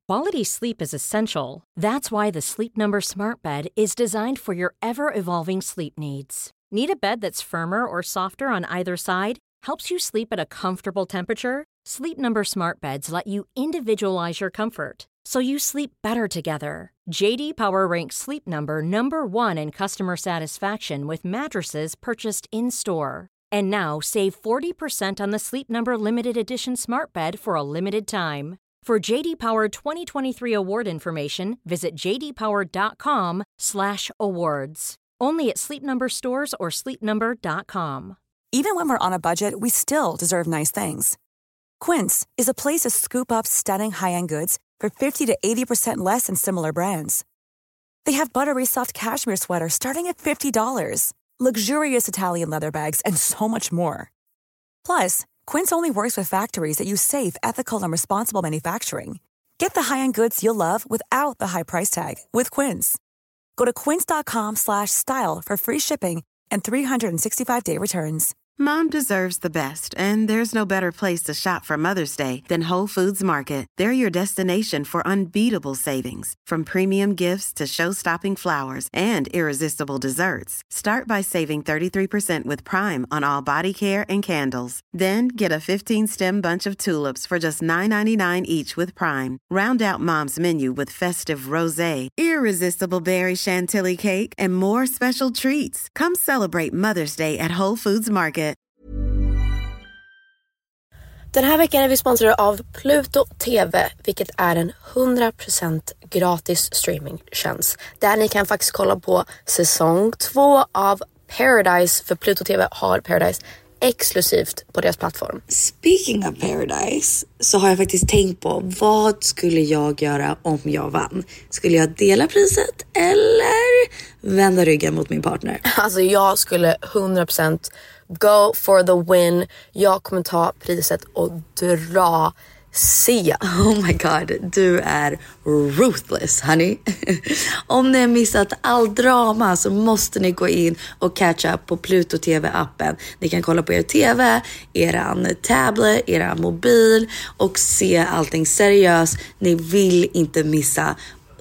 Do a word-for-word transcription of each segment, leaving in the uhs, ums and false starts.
Quality sleep is essential. That's why the Sleep Number Smart Bed is designed for your ever-evolving sleep needs. Need a bed that's firmer or softer on either side? Helps you sleep at a comfortable temperature? Sleep Number Smart Beds let you individualize your comfort, so you sleep better together. J D Power ranks Sleep Number number one in customer satisfaction with mattresses purchased in-store. And now, save forty percent on the Sleep Number Limited Edition Smart Bed for a limited time. For J D Power twenty twenty-three award information, visit j d power dot com slash awards. Only at Sleep Number stores or sleep number dot com. Even when we're on a budget, we still deserve nice things. Quince is a place to scoop up stunning high-end goods for fifty to eighty percent less than similar brands. They have buttery soft cashmere sweaters starting at fifty dollars, luxurious Italian leather bags, and so much more. Plus, Quince only works with factories that use safe, ethical, and responsible manufacturing. Get the high-end goods you'll love without the high price tag with Quince. Go to quince dot com slash style for free shipping and three sixty-five day returns. Mom deserves the best, and there's no better place to shop for Mother's Day than Whole Foods Market. They're your destination for unbeatable savings, from premium gifts to show-stopping flowers and irresistible desserts. Start by saving thirty-three percent with Prime on all body care and candles. Then get a fifteen-stem bunch of tulips for just nine ninety-nine each with Prime. Round out Mom's menu with festive rosé, irresistible berry chantilly cake, and more special treats. Come celebrate Mother's Day at Whole Foods Market. Den här veckan är vi sponsrade av Pluto T V, vilket är en hundra procent gratis streamingtjänst. Där ni kan faktiskt kolla på säsong två av Paradise, för Pluto T V har Paradise exklusivt på deras plattform. Speaking of Paradise så har jag faktiskt tänkt på vad skulle jag göra om jag vann? Skulle jag dela priset eller vända ryggen mot min partner? Alltså jag skulle hundra procent go for the win. Jag kommer ta priset och dra Sia. Oh my god, du är ruthless, honey. Om ni har missat all drama så måste ni gå in och catch up på Pluto T V-appen. Ni kan kolla på er T V, eran tablet, eran mobil och se allting seriöst. Ni vill inte missa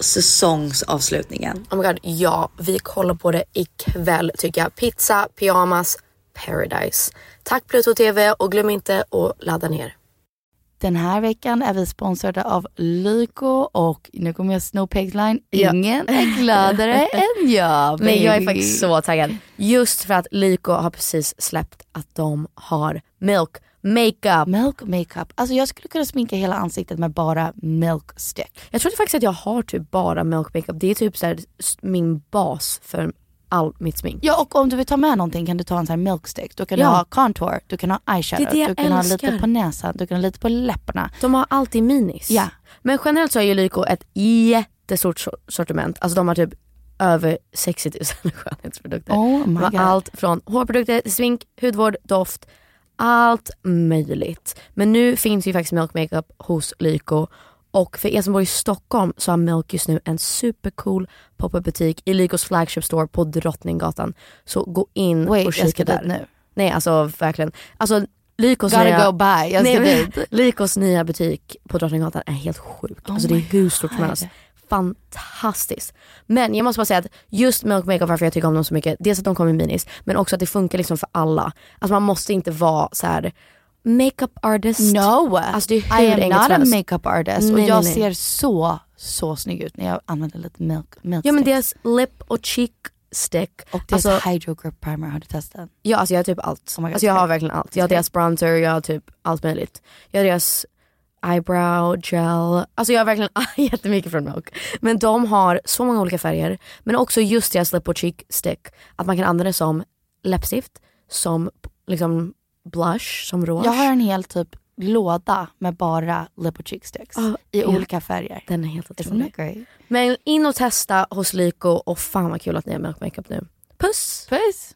säsongsavslutningen. Oh my god, ja, vi kollar på det ikväll tycker jag. Pizza, pyjamas, Paradise. Tack Pluto T V och glöm inte att ladda ner. Den här veckan är vi sponsrade av Lyko och nu kommer jag sno pegline. Ingen ja. är gladare än jag. Men jag är faktiskt så taggad. Just för att Lyko har precis släppt att de har milk makeup. Milk makeup. Alltså jag skulle kunna sminka hela ansiktet med bara milk stick. Jag tror faktiskt att jag har typ bara milk makeup. Det är typ så här min bas för all mitt smink. Ja, och om du vill ta med någonting kan du ta en sån här milk stick. Du kan ja. ha contour, du kan ha eyeshadow, det det du kan älskar. ha lite på näsan, du kan ha lite på läpparna. De har alltid minis. Ja. Men generellt så är ju Lyko ett jättestort sortiment. Alltså de har typ över sextio tusen skönhetsprodukter. Oh my God. Allt från hårprodukter, smink, hudvård, doft, allt möjligt. Men nu finns ju faktiskt milk makeup hos Lyko. Och för er som bor i Stockholm så har Milk just nu en supercool pop-up butik i Lykos flagship store på Drottninggatan. Så gå in Wait, och kika där. Nu. Nej, alltså verkligen. Alltså Lykos Gotta nya, go by. Jag ska nej, Lykos nya butik på Drottninggatan är helt sjuk. Oh alltså det är hur stort som helst. Fantastiskt. Men jag måste bara säga att just Milk Makeup, varför jag tycker om dem så mycket, dels att de kommer i minis, men också att det funkar liksom för alla. Alltså man måste inte vara så här makeup artist. No, alltså det är hur I am not a helst. makeup artist. Nej, och jag nej, nej. ser så, så snygg ut när jag använder lite milk, milk Ja men stick. deras lip och cheek stick. Och deras alltså, hydro grip primer, har du testat? Ja, alltså jag har typ allt. Oh my God, alltså jag okay. har verkligen allt. Jag har deras bronzer, jag har typ allt möjligt. Jag har deras eyebrow gel. Alltså jag har verkligen jättemycket från Milk. Men de har så många olika färger. Men också just deras lip och cheek stick. Att man kan använda det som läppstift, som liksom blush, som rouge. Jag har en hel typ låda med bara lip och cheek sticks oh, i ja. olika färger. Den är helt otrolig. Great? Men in och testa hos Lyko, och fan vad kul att ni har Milk Makeup nu. Puss! Puss!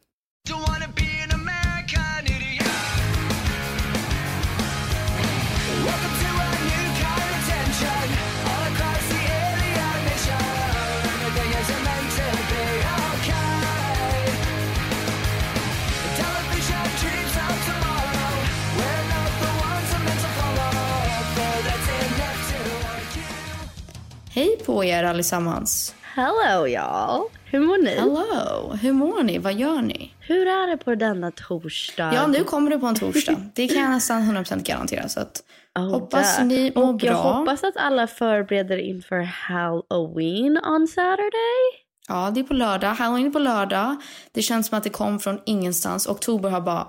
Hej på er allesammans. Hello y'all. Hur mår ni? Hello. Hur mår ni? Vad gör ni? Hur är det på denna torsdag? Ja, nu kommer det på en torsdag. Det kan jag nästan hundra procent garantera. Så att oh, hoppas där. ni mår Och bra. jag hoppas att alla förbereder inför Halloween on Saturday. Ja, det är på lördag. Halloween är på lördag. Det känns som att det kom från ingenstans. Oktober har bara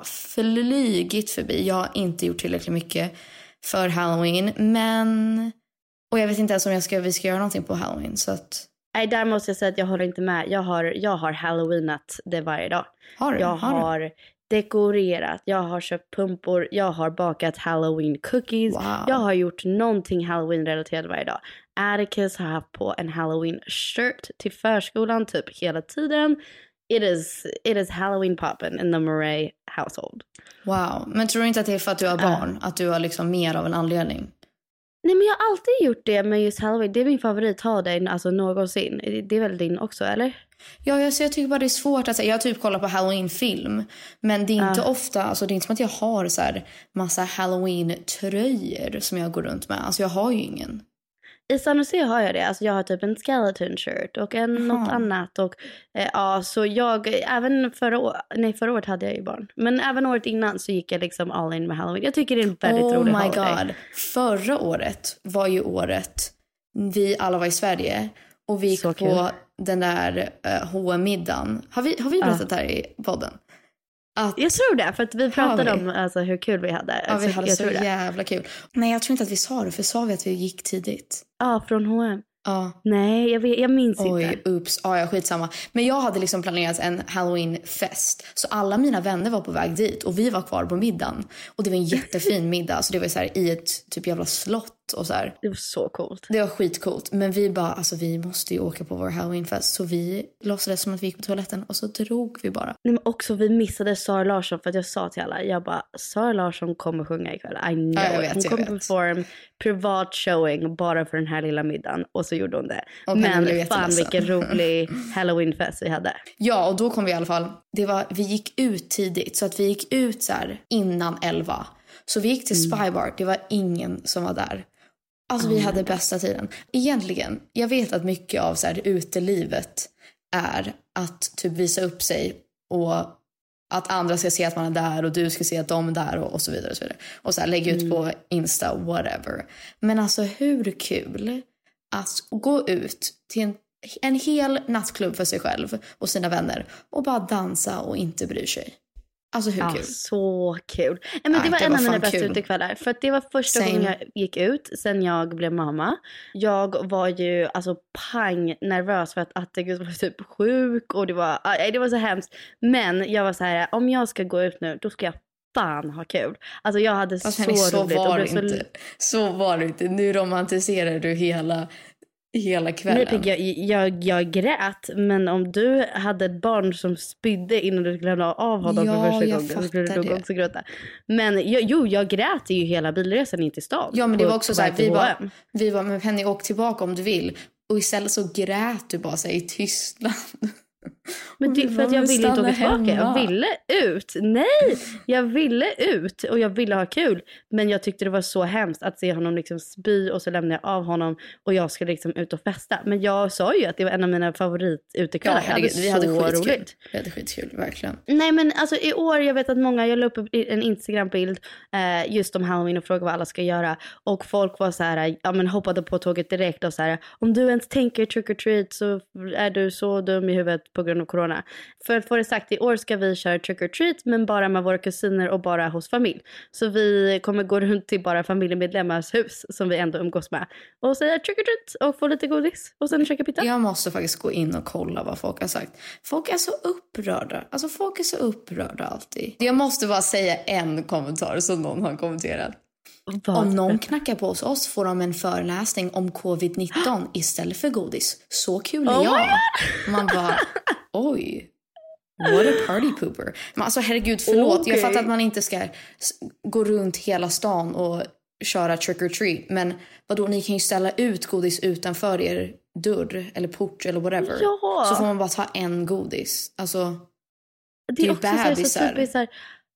flygit förbi. Jag har inte gjort tillräckligt mycket för Halloween. Men... Och jag vet inte ens om jag ska, vi ska göra någonting på Halloween. Så att... Nej, där måste jag säga att jag håller inte med. Jag har, jag har Halloweenat det varje dag. Har du? Jag har, har du? dekorerat. Jag har köpt pumpor. Jag har bakat Halloween cookies. Wow. Jag har gjort någonting Halloween-relaterat varje dag. Atticus har haft på en Halloween-shirt till förskolan typ hela tiden. It is, it is Halloween poppin' in the Murray household. Wow. Men tror du inte att det är för att du har barn? Uh. Att du har liksom mer av en anledning? Nej, men jag har alltid gjort det med just Halloween. Det är min favorit holiday, alltså någonsin. Det är väl din också, eller? Ja, jag, så jag tycker bara det är svårt att säga. Jag typ kollar på Halloween-film. Men det är inte uh. ofta, alltså det är inte som att jag har så här massa Halloween-tröjor som jag går runt med. Alltså jag har ju ingen. I San Jose har jag det. Alltså jag har typ en skeleton shirt och en Aha. något annat. Och, eh, ja, så jag, även förra, år, nej, förra året hade jag ju barn. Men även året innan så gick jag liksom all in med Halloween. Jag tycker det är en väldigt oh rolig my holiday. God. Förra året var ju året vi alla var i Sverige. Och vi gick så på kul. Den där uh, H och M-middagen. Har vi, har vi berättat uh. här i podden? Att, jag tror det, för att vi pratade vi? om alltså, hur kul vi hade. Ja, vi så hade jag så jävla kul. Nej, jag tror inte att vi sa det, för sa vi att vi gick tidigt? Ja, från H och M. Ja. Nej, jag, vet, jag minns Oj, inte. Oj, ups. Ja, ja, skitsamma. Men jag hade liksom planerat en Halloween-fest. Så alla mina vänner var på väg dit. Och vi var kvar på middagen. Och det var en jättefin middag. Så det var så här i ett typ jävla slott. Och så här. Det var så coolt. Det var skitcoolt. Men vi bara, alltså vi måste ju åka på vår Halloween-fest. Så vi låtsades som att vi gick på toaletten. Och så drog vi bara. Nej, men också vi missade Sara Larsson. För att jag sa till alla, jag bara, Sara Larsson kommer sjunga ikväll. I know ja, jag vet, Hon kommer perform privat showing bara för den här lilla middagen. Och så gjorde hon det. Och men fan vilken rolig Halloween-fest vi hade. Ja, och då kom vi i alla fall. Det var, vi gick ut tidigt. Så att vi gick ut så här innan elva. Så vi gick till mm. Spybar. Det var ingen som var där. Alltså vi hade bästa tiden. Egentligen, jag vet att mycket av så här utelivet är att typ visa upp sig och att andra ska se att man är där och du ska se att de är där och, och så vidare och så vidare. Och så här lägga ut mm. på Insta, whatever. Men alltså hur kul att gå ut till en, en hel nattklubb för sig själv och sina vänner och bara dansa och inte bry sig. Alltså hur ja, kul? Så kul. Men det ja, var det en var av mina kul. bästa utekvällar. För att det var första Same. gången jag gick ut sen jag blev mamma. Jag var ju alltså pang nervös för att Atticus var typ sjuk. Och det var, aj, det var så hemskt. Men jag var så här, om jag ska gå ut nu, då ska jag fan ha kul. Alltså jag hade alltså, så, så roligt. Var och så... Inte. så var det inte. Nu romantiserar du hela... Hela kvällen. Nej, jag, jag, jag grät. Men om du hade ett barn som spydde innan du skulle lämna av honom ja, för första jag gången, så skulle du det. också gråta. Men jag, jo, jag grät ju hela bilresan in till stan. Ja, men det på, var också så här, vi var, vi var med Penny, åk tillbaka om du vill. Och istället så grät du bara så här, i tystnad. Men det, för att jag ville inte åka tillbaka. Jag ville ut. Nej, jag ville ut. Och jag ville ha kul. Men jag tyckte det var så hemskt att se honom liksom spy. Och så lämnade jag av honom. Och jag skulle liksom ut och festa. Men jag sa ju att det var en av mina favoritutekvällar. Ja, vi hade så skitkul. roligt. Vi hade skitkul, verkligen. Nej, men alltså i år, jag vet att många, jag la upp en Instagram-bild eh, just om Halloween och frågade vad alla ska göra. Och folk var så här, ja men hoppade på tåget direkt och så här, om du ens tänker trick or treat så är du så dum i huvudet på grund av corona. För att få det sagt, i år ska vi köra trick or treat, men bara med våra kusiner och bara hos familj. Så vi kommer gå runt till bara familjemedlemmars hus som vi ändå umgås med. Och säga trick or treat och få lite godis och sen käka pizza. Jag måste faktiskt gå in och kolla vad folk har sagt. Folk är så upprörda. Alltså folk är så upprörda alltid. Jag måste bara säga en kommentar som någon har kommenterat. Vad? Om någon knackar på hos oss får de en föreläsning om covid nitton istället för godis. Så kul är oh jag. Man bara, oj. What a party pooper. Men alltså herregud, förlåt. Okay. Jag fattar att man inte ska gå runt hela stan och köra trick or treat. Men vadå, ni kan ju ställa ut godis utanför er dörr eller port eller whatever. Ja. Så får man bara ta en godis. Alltså, det är, det är också bebisar. Så typiskt,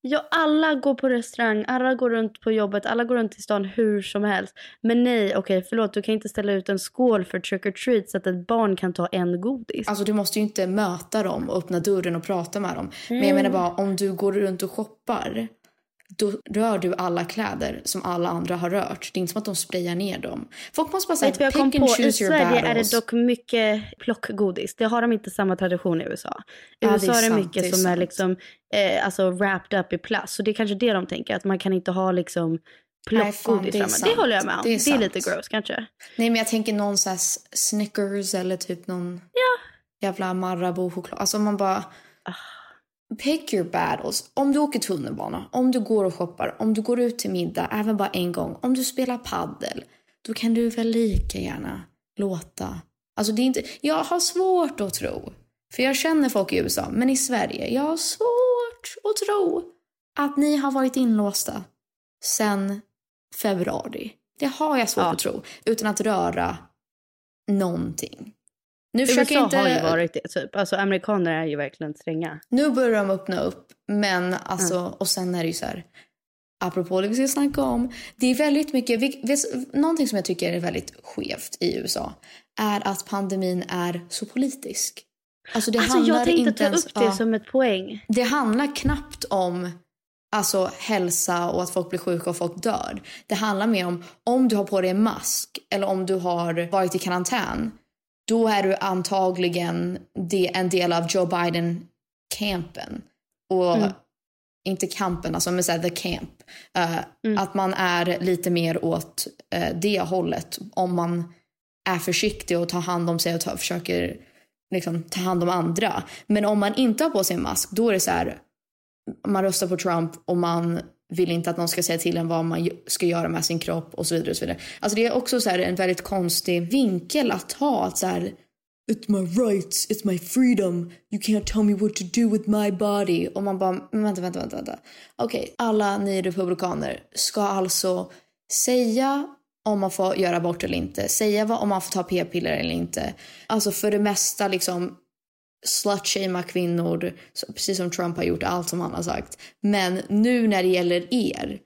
Ja, alla går på restaurang, alla går runt på jobbet, alla går runt i stan hur som helst. Men nej, okej, förlåt, du kan inte ställa ut en skål för trick or treat så att ett barn kan ta en godis. Alltså du måste ju inte möta dem och öppna dörren och prata med dem. Mm. Men jag menar bara, om du går runt och shoppar, då rör du alla kläder som alla andra har rört. Det är inte som att de sprayar ner dem. Folk måste bara säga, pick and choose your battles. I Sverige är det dock mycket plockgodis. Det har de inte samma tradition i U S A. I ja, U S A är, är det mycket det är som sant. är liksom eh, alltså wrapped up i plast. Så det är kanske det de tänker, att man kan inte ha liksom plockgodis. Nej, fan, det, det håller jag med om. Det är, det är lite gross kanske. Nej, men jag tänker någon sån här Snickers eller typ någon ja. jävla Marabou-choklad. Alltså man bara... Pick your battles. Om du åker tunnelbana, om du går och shoppar, om du går ut till middag, även bara en gång, om du spelar paddel, då kan du väl lika gärna låta. Alltså det är inte, jag har svårt att tro, för jag känner folk i U S A, men i Sverige, jag har svårt att tro att ni har varit inlåsta sedan februari. Det har jag svårt ja. att tro, utan att röra någonting. Nu U S A inte... har ju varit det typ. Alltså amerikaner är ju verkligen stränga. Nu börjar de öppna upp. Men alltså, mm. och sen är det ju så här, apropå det vi ska snacka om, det är väldigt mycket, vi, vi, någonting som jag tycker är väldigt skevt i U S A är att pandemin är så politisk. Alltså, det alltså jag tänkte ta ens, upp det ja, som ett poäng. Det handlar knappt om alltså hälsa och att folk blir sjuka och folk dör. Det handlar mer om om du har på dig en mask eller om du har varit i karantän. Då är du antagligen en del av Joe Biden-campen. Och mm. inte kampen, alltså men så här, the camp. Uh, mm. Att man är lite mer åt uh, det hållet. Om man är försiktig och tar hand om sig och tar, försöker liksom, ta hand om andra. Men om man inte har på sig en mask, då är det så här... Man röstar på Trump och man vill inte att någon ska säga till en vad man ska göra med sin kropp och så vidare. Och så vidare. Alltså det är också så här en väldigt konstig vinkel att ha. Att så här, it's my rights, it's my freedom. You can't tell me what to do with my body. Och man bara, vänta, vänta, vänta. vänta. Okej, okay, alla ni republikaner ska alltså säga om man får göra abort eller inte. Säga vad, om man får ta p-piller eller inte. Alltså för det mesta liksom... slutshamea kvinnor, precis som Trump har gjort, allt som han har sagt. Men nu när det gäller er,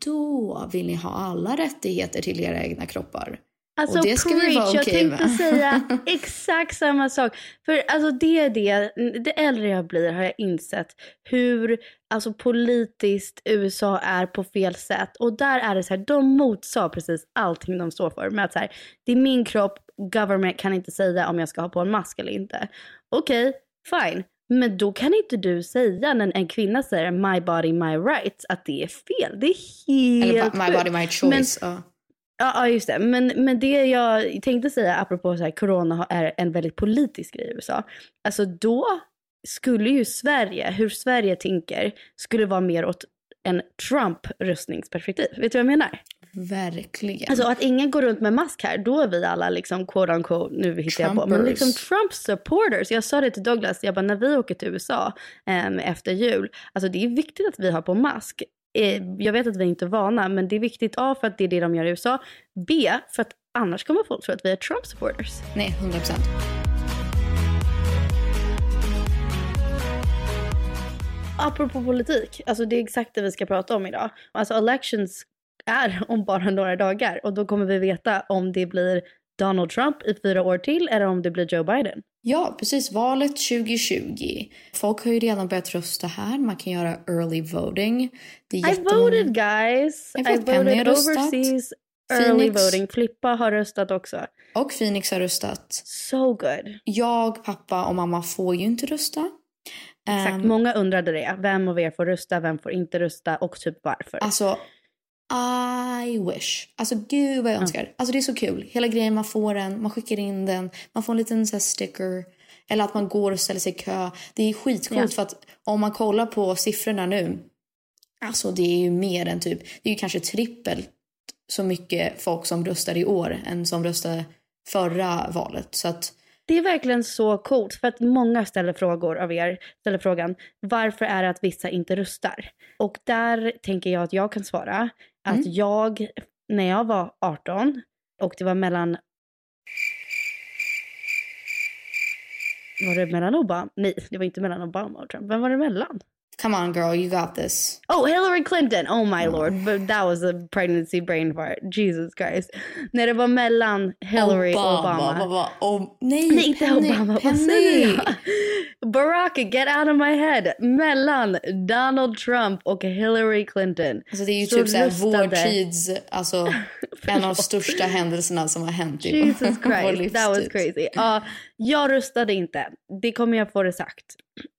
då vill ni ha alla rättigheter till era egna kroppar. Alltså, och det ska preach, vi vara okej okay jag tänkte säga exakt samma sak. För alltså det är det, det äldre jag blir har jag insett hur alltså politiskt U S A är på fel sätt. Och där är det så här, de motsa precis allting de står för. Med att så här, det är min kropp, government kan inte säga om jag ska ha på en mask eller inte. Okej, okay, fine. Men då kan inte du säga när en kvinna säger my body, my rights att det är fel. Det är helt eller my body, my choice. Men, uh. Ja, just det. Men, men det jag tänkte säga apropå så här, corona är en väldigt politisk grej i U S A. Alltså då skulle ju Sverige, hur Sverige tänker, skulle vara mer åt en Trump-rustningsperspektiv. Vet du vad jag menar? Verkligen. Alltså att ingen går runt med mask här, då är vi alla liksom quote unquote, nu hittar jag på. Men liksom Trump supporters, jag sa det till Douglas, jag bara när vi åker till U S A um, efter jul, alltså det är viktigt att vi har på mask. Jag vet att vi är inte är vana, men det är viktigt A för att det är det de gör i U S A. B för att annars kommer folk tro att vi är Trump supporters. Nej, hundra procent. Apropå politik, alltså det är exakt det vi ska prata om idag. Alltså elections är om bara några dagar och då kommer vi veta om det blir Donald Trump i fyra år till eller om det blir Joe Biden. Ja, precis. Valet tjugo tjugo. Folk har ju redan börjat rösta här. Man kan göra early voting. Det är I voted, guys. I voted overseas early Phoenix. voting. Flippa har röstat också. Och Phoenix har röstat. So good. Jag, pappa och mamma får ju inte rösta. Exakt, um, många undrade det. Vem av er får rösta, vem får inte rösta och typ varför. Alltså... I wish. Alltså gud vad jag önskar. Mm. Alltså det är så kul. Hela grejen, man får den, man skickar in den, man får en liten så här sticker. Eller att man går och ställer sig i kö. Det är skitcoolt yeah. för att om man kollar på siffrorna nu. Alltså det är ju mer än typ, det är ju kanske trippelt så mycket folk som röstar i år än som röstade förra valet. Så att det är verkligen så coolt för att många ställer frågor av er, ställer frågan varför är det att vissa inte röstar? Och där tänker jag att jag kan svara att mm. jag, när jag var arton och det var mellan, var det mellan Obama? Nej, det var inte mellan Obama och Trump. Vem var det mellan? Come on girl, you got this. Oh, Hillary Clinton. Oh my lord. But that was a pregnancy brain fart. Jesus Christ. När det var mellan Hillary Obama, och Obama. Obama. Oh, nej, nej, inte Penny, Obama. Vad Penny. säger jag? Barack, get out of my head. Mellan Donald Trump och Hillary Clinton. Alltså det är ju så typ såhär röstade... vår tids, alltså en av de största händelserna som har hänt i Jesus vår Christ, that was crazy. Uh, jag röstade inte. Det kommer jag få det sagt.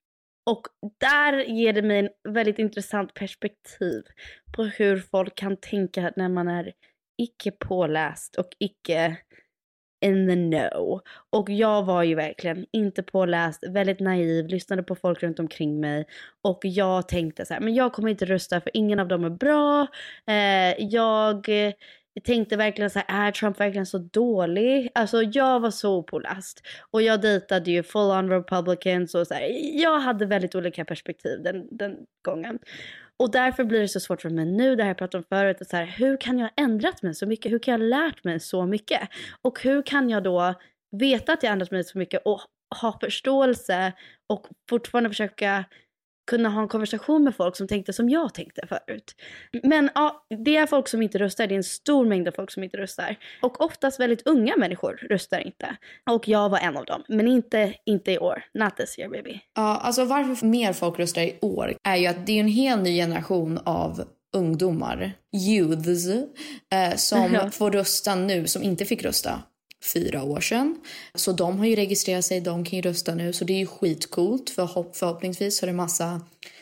Och där ger det mig en väldigt intressant perspektiv på hur folk kan tänka när man är icke påläst och icke in the know. Och jag var ju verkligen inte påläst, väldigt naiv, lyssnade på folk runt omkring mig. Och jag tänkte så här, men jag kommer inte rösta för ingen av dem är bra. Eh, jag... Jag tänkte verkligen så här, är Trump verkligen så dålig? Alltså jag var så påläst. Och jag dejtade ju full on Republicans och så här. Jag hade väldigt olika perspektiv den, den gången. Och därför blir det så svårt för mig nu, det här jag pratade om förut. Så här, hur kan jag ha ändrat mig så mycket? Hur kan jag ha lärt mig så mycket? Och hur kan jag då veta att jag ändrat mig så mycket och ha förståelse och fortfarande försöka kunna ha en konversation med folk som tänkte som jag tänkte förut. Men ja, det är folk som inte röstar. Det är en stor mängd av folk som inte röstar. Och oftast väldigt unga människor röstar inte. Och jag var en av dem. Men inte, inte i år. Not this year, baby. Ja, alltså varför mer folk röstar i år är ju att det är en hel ny generation av ungdomar, youths, eh, som Ja. får rösta nu, som inte fick rösta fyra år sedan. Så de har ju registrerat sig, de kan ju rösta nu. Så det är ju skitcoolt. För förhoppningsvis så är det massa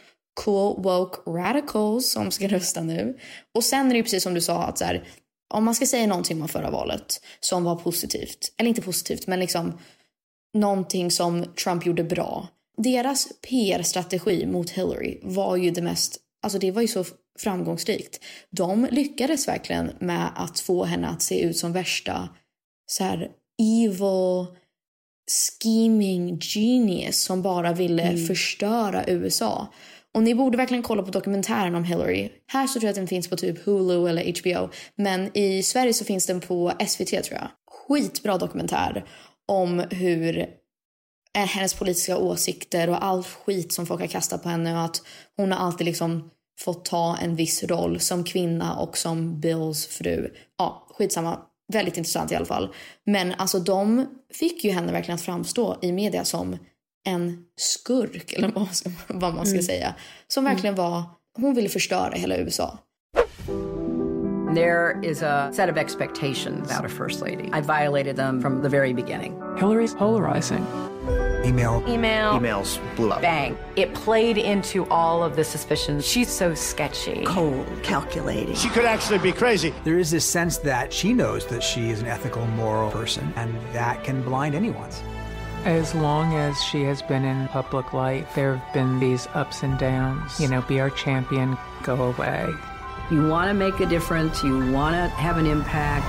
cool woke radicals som ska rösta nu. Och sen är det ju precis som du sa att så här, om man ska säga någonting om förra valet som var positivt, eller inte positivt, men liksom någonting som Trump gjorde bra. Deras P R-strategi mot Hillary var ju det mest, alltså det var ju så framgångsrikt. De lyckades verkligen med att få henne att se ut som värsta så här evil scheming genius som bara ville mm. förstöra U S A. Och ni borde verkligen kolla på dokumentären om Hillary. Här så tror jag att den finns på typ Hulu eller H B O. Men i Sverige så finns den på S V T tror jag. Skitbra dokumentär om hur hennes politiska åsikter och all skit som folk har kastat på henne. Och att hon har alltid liksom fått ta en viss roll som kvinna och som Bills fru. Ja, skitsamma. Väldigt intressant i alla fall. Men alltså de fick ju henne verkligen att framstå i media som en skurk. Eller vad, ska, vad man ska mm. säga. Som verkligen var, hon ville förstöra hela U S A. There is a set of expectations about a first lady. I violated them from the very beginning. Hillary's polarizing. Email. Email. Emails blew up. Bang. It played into all of the suspicions. She's so sketchy. Cold, calculating. She could actually be crazy. There is this sense that she knows that she is an ethical, moral person, and that can blind anyone. As long as she has been in public light, there have been these ups and downs. You know, be our champion, go away. You want to make a difference. You want to have an impact.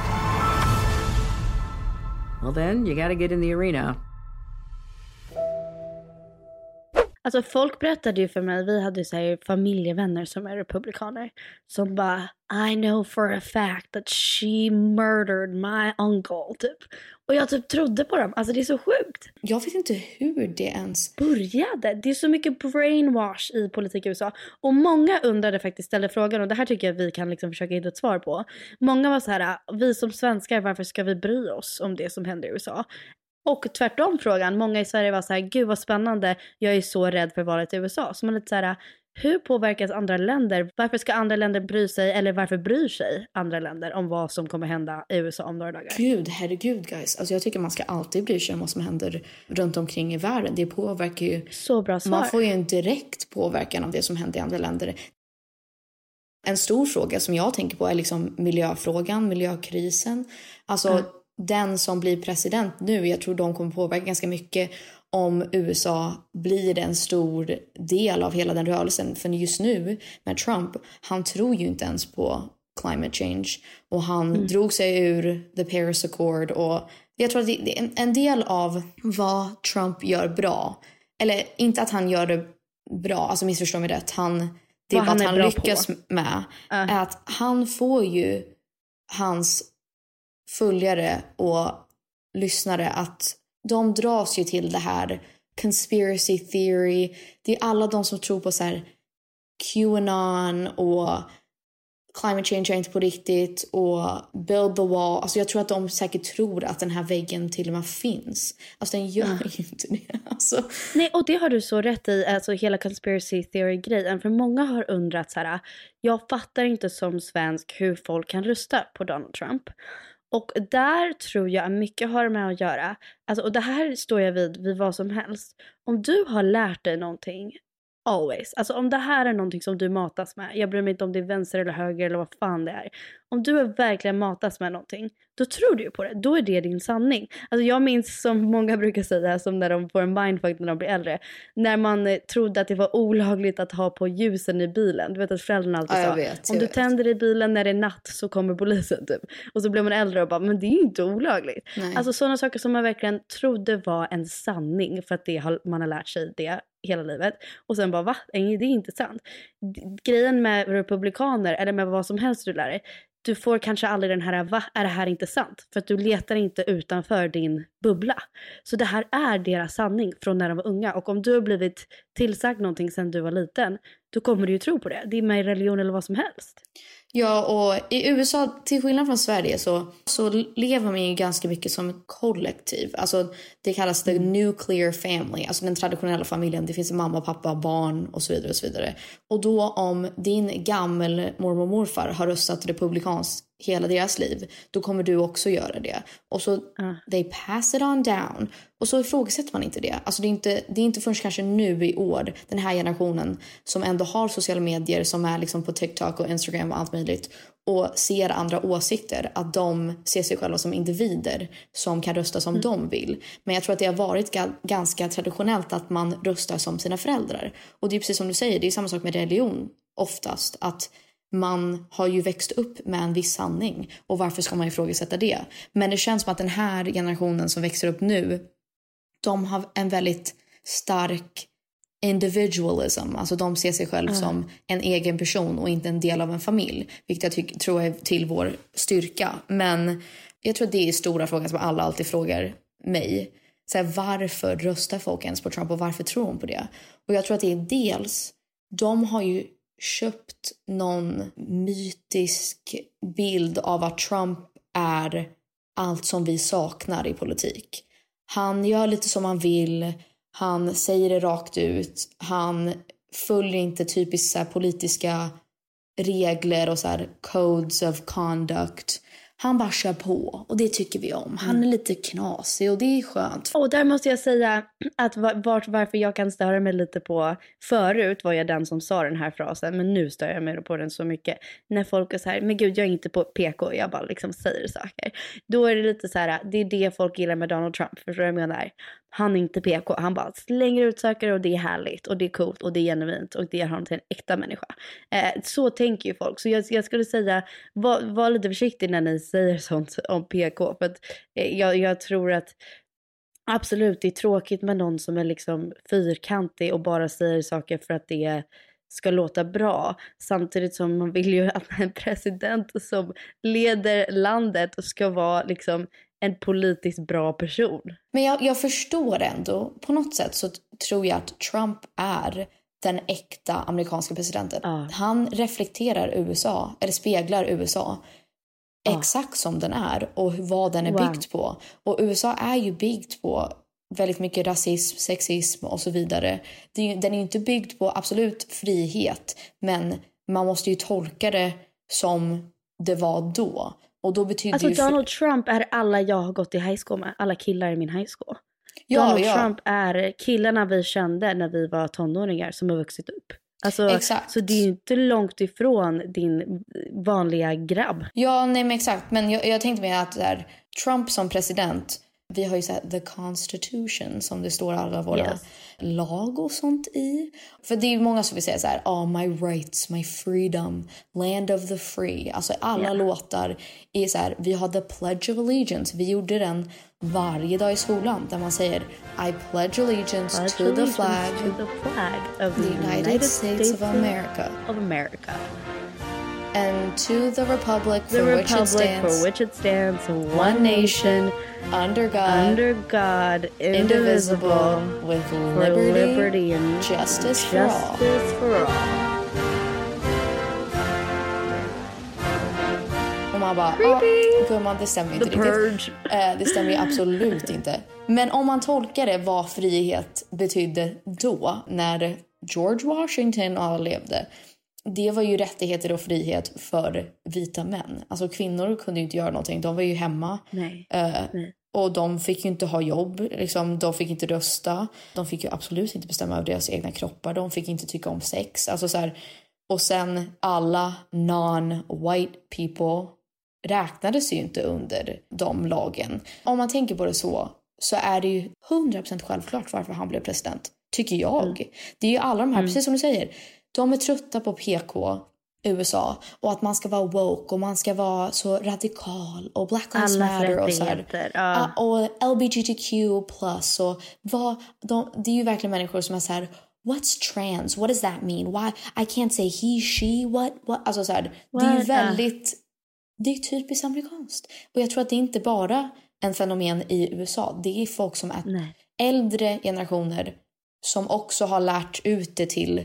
Well, then you got to get in the arena. Alltså folk berättade ju för mig, vi hade ju så här familjevänner som är republikaner som bara, I know for a fact that she murdered my uncle typ. Och jag typ trodde på dem, alltså det är så sjukt. Jag vet inte hur det ens började. Det är så mycket brainwash i politik i U S A. Och många undrade faktiskt, ställde frågan, och det här tycker jag att vi kan liksom försöka hitta ett svar på. Många var så här, vi som svenskar, varför ska vi bry oss om det som händer i U S A? Och tvärtom frågan, många i Sverige var så här, gud vad spännande, jag är så rädd för valet i U S A. Så man är lite så här, hur påverkas andra länder? Varför ska andra länder bry sig, eller varför bryr sig andra länder om vad som kommer hända i U S A om några dagar? Gud, herregud guys. Alltså jag tycker man ska alltid bry sig om vad som händer runt omkring i världen. Det påverkar ju... Så bra svar. Man får ju en direkt påverkan av det som händer i andra länder. En stor fråga som jag tänker på är liksom miljöfrågan, miljökrisen. Alltså... Mm. Den som blir president nu, jag tror de kommer påverka ganska mycket om U S A blir en stor del av hela den rörelsen. För just nu med Trump, han tror ju inte ens på climate change. Och han mm. drog sig ur the Paris Accord. Och jag tror att det är en, en del av vad Trump gör bra. Eller inte att han gör det bra, alltså missförstå mig rätt. Han, det är vad han, han lyckas på. med. Uh. Är att han får ju hans... följare och lyssnare att de dras ju till det här conspiracy theory. Det är alla de som tror på så här QAnon och climate change är inte på riktigt och build the wall. Alltså jag tror att de säkert tror att den här väggen till och med finns. Alltså den gör ju inte det. Alltså. Nej, och det har du så rätt i, alltså hela conspiracy theory-grejen. För många har undrat så här, jag fattar inte som svensk hur folk kan rösta på Donald Trump. Och där tror jag mycket har med att göra. Alltså, och det här står jag vid, vid vad som helst. Om du har lärt dig någonting, always. Alltså om det här är någonting som du matas med. Jag bryr mig inte om det är vänster eller höger eller vad fan det är. Om du är verkligen matas med någonting, då tror du ju på det. Då är det din sanning. Alltså jag minns som många brukar säga, som när de får en mindfuck när de blir äldre. När man eh, trodde att det var olagligt att ha på ljusen i bilen. Du vet att föräldrarna alltid ja, sa, vet, om du vet. tänder i bilen när det är natt så kommer polisen typ. Och så blir man äldre och bara, men det är ju inte olagligt. Nej. Alltså sådana saker som man verkligen trodde var en sanning. För att det har, man har lärt sig det hela livet. Och sen bara, va? Det är inte sant. Grejen med republikaner eller med vad som helst du lär dig. Du får kanske aldrig den här, va? Är det här inte sant? För att du letar inte utanför din bubbla. Så det här är deras sanning från när de var unga. Och om du har blivit tillsagt någonting sedan du var liten, då kommer du ju tro på det. Det är med religion eller vad som helst. Ja, och i U S A, till skillnad från Sverige, så, så lever man ju ganska mycket som ett kollektiv. Alltså det kallas the nuclear family, alltså den traditionella familjen. Det finns en mamma, pappa, barn och så vidare och så vidare. Och då om din gammel mormor och morfar har röstat republikans hela deras liv, då kommer du också göra det. Och så uh. they pass it on down. Och så ifrågasätter man inte det. Alltså det är inte, det är inte förrän kanske nu i år, den här generationen som ändå har sociala medier, som är liksom på TikTok och Instagram och allt möjligt, och ser andra åsikter, att de ser sig själva som individer som kan rösta som mm. de vill. Men jag tror att det har varit ga- ganska traditionellt att man röstar som sina föräldrar. Och det är precis som du säger, det är samma sak med religion oftast, att man har ju växt upp med en viss sanning. Och varför ska man ifrågasätta det? Men det känns som att den här generationen som växer upp nu, de har en väldigt stark individualism. Alltså de ser sig själv mm. som en egen person och inte en del av en familj. Vilket jag tycker, tror är till vår styrka. Men jag tror att det är stora frågan som alla alltid frågar mig. Så här, varför röstar folk ens på Trump och varför tror de på det? Och jag tror att det är dels, de har ju köpt någon mytisk bild av att Trump är allt som vi saknar i politik. Han gör lite som han vill, han säger det rakt ut, han följer inte typiskt så här politiska regler och så här codes of conduct. Han bara kör på och det tycker vi om. Han är lite knasig och det är skönt. Och där måste jag säga att var, varför jag kan störa mig lite på, förut var jag den som sa den här frasen, men nu stör jag mig på den så mycket. När folk är så här, men gud jag är inte på P K, jag bara liksom säger saker. Då är det lite så här, det är det folk gillar med Donald Trump, förstår du vad jag menar? Han är inte P K, han bara slänger ut saker och det är härligt och det är coolt och det är genuint och det gör honom till en äkta människa. Eh, så tänker ju folk, så jag, jag skulle säga, var, var lite försiktig när ni säger sånt om P K, för att eh, jag, jag tror att absolut det är tråkigt med någon som är liksom fyrkantig och bara säger saker för att det ska låta bra, samtidigt som man vill ju att en president som leder landet ska vara liksom en politiskt bra person. Men jag, jag förstår ändå, på något sätt så tror jag att Trump är den äkta amerikanska presidenten. Ah. Han reflekterar U S A, eller speglar U S A ah. exakt som den är och vad den är wow. byggt på. Och U S A är ju byggt på väldigt mycket rasism, sexism och så vidare. Det är ju, den är ju inte byggd på absolut frihet, men man måste ju tolka det som det var då. Och då betyder alltså ju Donald för... Trump är alla jag har gått i high school med. Alla killar i min high school. Ja, Donald ja. Trump är killarna vi kände när vi var tonåringar som har vuxit upp. Alltså, exakt. Så det är ju inte långt ifrån din vanliga grabb. Ja, nej men exakt. Men jag, jag tänkte mig att där, Trump som president, vi har ju så här, the constitution som det står alla våra yes. lag och sånt i. För det är ju många som vill säga så här, oh my rights, my freedom, land of the free. Alltså alla yeah. låtar är så här, vi har the pledge of allegiance. Vi gjorde den varje dag i skolan där man säger I pledge allegiance pledge to allegiance the flag, to the flag of the United, United States, States of America. Of America. And to the republic the for republic which it stands, for which it stands, one nation, under God, under God, indivisible, with for liberty, liberty and justice, justice for all. For all. man bara, ah, gumman, det stämmer inte The riktigt. Eh, det stämmer ju absolut inte. Men om man tolkar det vad frihet betydde då, när George Washington och alla levde, det var ju rättigheter och frihet för vita män. Alltså kvinnor kunde ju inte göra någonting, de var ju hemma. Nej. Eh, Nej. Och de fick ju inte ha jobb, liksom, de fick inte rösta. De fick ju absolut inte bestämma över deras egna kroppar. De fick inte tycka om sex. Alltså så här, och sen alla non-white people räknades ju inte under de lagen. Om man tänker på det så, så är det ju hundra procent självklart varför han blev president. Tycker jag. Mm. Det är ju alla de här, mm. precis som du säger. De är trötta på P K U S A och att man ska vara woke och man ska vara så radikal och Black Lives Matter och så här, ja. Och L G B T Q plus och vad, de, det är ju verkligen människor som är så här, what's trans, what does that mean, why I can't say he, she, what, what? Alltså så här, det är ju väldigt, det är typiskt amerikanskt och jag tror att det är inte bara en fenomen i U S A, det är folk som är Nej. äldre generationer som också har lärt ut det till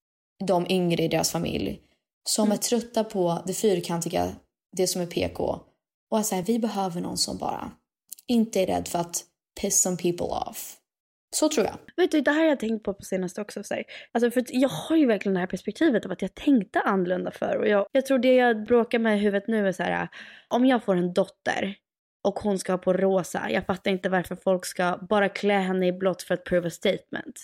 de yngre i deras familj. Som mm. är trötta på det fyrkantiga, det som är P K. Och att säga, vi behöver någon som bara inte är rädd för att piss some people off. Så tror jag. Vet du, det här har jag tänkt på på senaste också. Så här. Alltså för jag har ju verkligen det här perspektivet av att jag tänkte annorlunda för. Och jag, jag tror det jag bråkar med i huvudet nu är så här. Om jag får en dotter och hon ska ha på rosa. Jag fattar inte varför folk ska bara klä henne i blått för att prove a statement.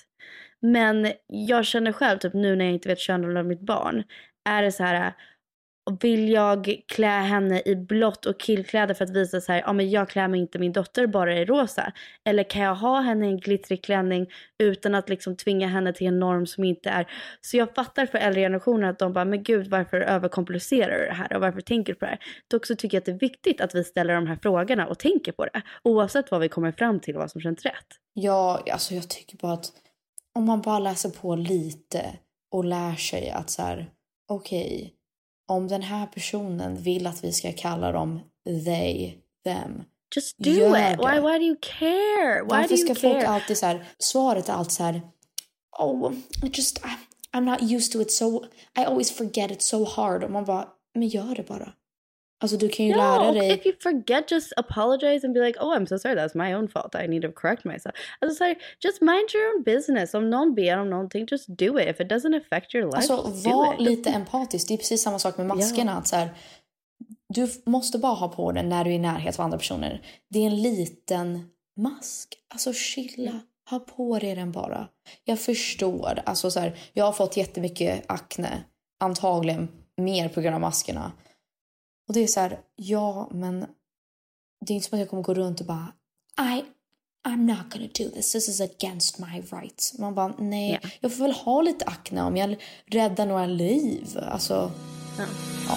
Men jag känner själv, typ nu när jag inte vet könet av mitt barn. Är det så här, vill jag klä henne i blått och killkläder för att visa så här, ja men jag klär mig inte min dotter bara i rosa. Eller kan jag ha henne i en glittrig klänning utan att liksom tvinga henne till en norm som inte är. Så jag fattar för äldre generationer att de bara, men gud varför överkomplicerar du det här och varför tänker du på det här? Dock så tycker jag att det är viktigt att vi ställer de här frågorna och tänker på det. Oavsett vad vi kommer fram till och vad som känns rätt. Ja, alltså jag tycker bara att om man bara läser på lite och lär sig att så här, okej, okay, om den här personen vill att vi ska kalla dem they, them. Just do it. Why, why do you care? Why Varför do you ska care? folk alltid så här, svaret är alltid så här, oh, I just, I, I'm not used to it so, I always forget it so hard. Och man bara, men gör det bara. Alltså du kan ju no, lära dig. If you forget, just apologize and be like, oh I'm so sorry, that's my own fault. I need to correct myself. Alltså så här, just mind your own business. Om någon ber om någonting, just do it. If it doesn't affect your life, alltså, just do var it. lite empatisk. Det är precis samma sak med maskerna. Ja. Att så här, du måste bara ha på den när du är i närhet av andra personer. Det är en liten mask. Alltså chilla. Ha på dig den bara. Jag förstår. Alltså så här, jag har fått jättemycket akne. Antagligen mer på grund av maskerna. Och det är så här, ja, men det är inte som att jag kommer gå runt och bara, I, I'm not gonna do this. This is against my rights. Man bara, nej, yeah. jag får väl ha lite akne om jag räddar några liv. Alltså, ja. ja.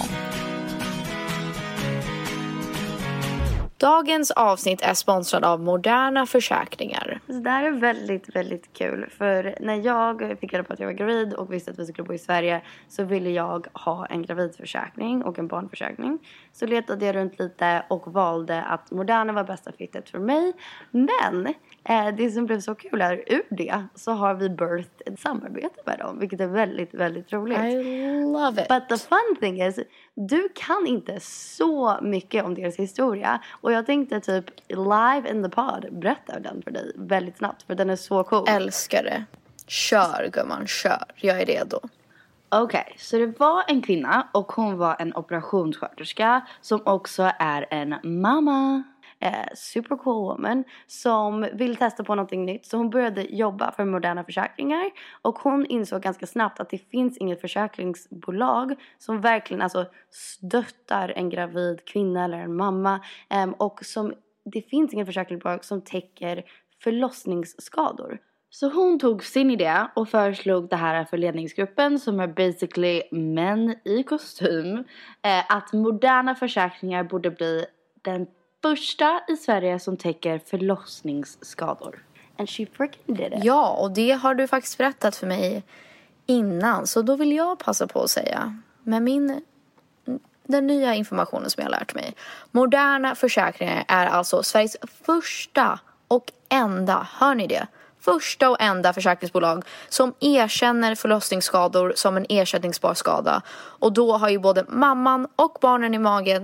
Dagens avsnitt är sponsrad av Moderna Försäkringar. Det här är väldigt, väldigt kul. För när jag fick reda på att jag var gravid och visste att vi skulle bo i Sverige så ville jag ha en gravidförsäkring och en barnförsäkring. Så letade jag runt lite och valde att Moderna var bästa fittet för mig. Men eh, det som blev så kul är ur det så har vi birthed ett samarbete med dem. Vilket är väldigt, väldigt roligt. I love it. But the fun thing is, du kan inte så mycket om deras historia. Och jag tänkte typ live in the pod berätta den för dig väldigt snabbt. För den är så cool. Älskar det. Kör gumman, kör. Jag är redo. Okej, okay, så det var en kvinna och hon var en operationssköterska som också är en mamma. Eh, super cool woman som vill testa på någonting nytt. Så hon började jobba för Moderna Försäkringar. Och hon insåg ganska snabbt att det finns inget försäkringsbolag som verkligen alltså stöttar en gravid kvinna eller en mamma. Eh, och som, det finns inget försäkringsbolag som täcker förlossningsskador. Så hon tog sin idé och föreslog det här för ledningsgruppen som är basically män i kostym. Eh, att Moderna Försäkringar borde bli den första i Sverige som täcker förlossningsskador. And she freaking did it. Ja, och det har du faktiskt berättat för mig innan. Så då vill jag passa på att säga med min, den nya informationen som jag har lärt mig. Moderna Försäkringar är alltså Sveriges första och enda, hör ni det? Första och enda försäkringsbolag som erkänner förlossningsskador som en ersättningsbar skada. Och då har ju både mamman och barnen i magen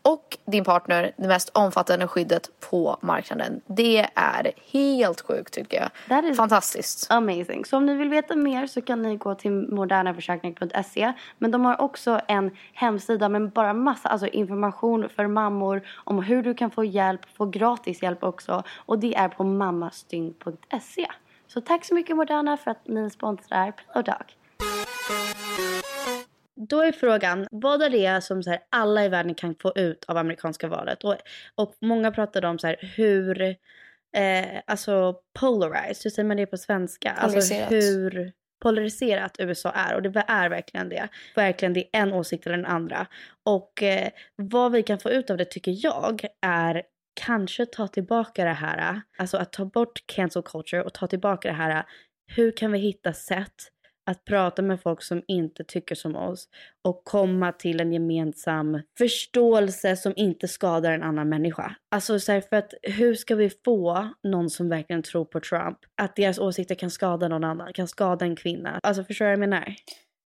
och din partner det mest omfattande skyddet på marknaden. Det är helt sjukt tycker jag. That is fantastiskt. Amazing. Så om ni vill veta mer så kan ni gå till moderna försäkring punkt se. Men de har också en hemsida med bara massa alltså information för mammor om hur du kan få hjälp, få gratis hjälp också. Och det är på mammastygn punkt se. Så tack så mycket Moderna för att ni sponsrar Pillow Talk. Då är frågan, vad är det som så här, alla i världen kan få ut av amerikanska valet? Och, och många pratade om så här, hur, eh, alltså polarized, hur säger man det på svenska? Alltså hur polariserat U S A är. Och det är verkligen det. Verkligen det är en åsikt eller den andra. Och eh, vad vi kan få ut av det tycker jag är kanske ta tillbaka det här. Alltså att ta bort cancel culture och ta tillbaka det här. Hur kan vi hitta sätt att prata med folk som inte tycker som oss och komma till en gemensam förståelse som inte skadar en annan människa. Alltså så här, för att hur ska vi få någon som verkligen tror på Trump att deras åsikter kan skada någon annan, kan skada en kvinna? Alltså förstår jag vad jag menar?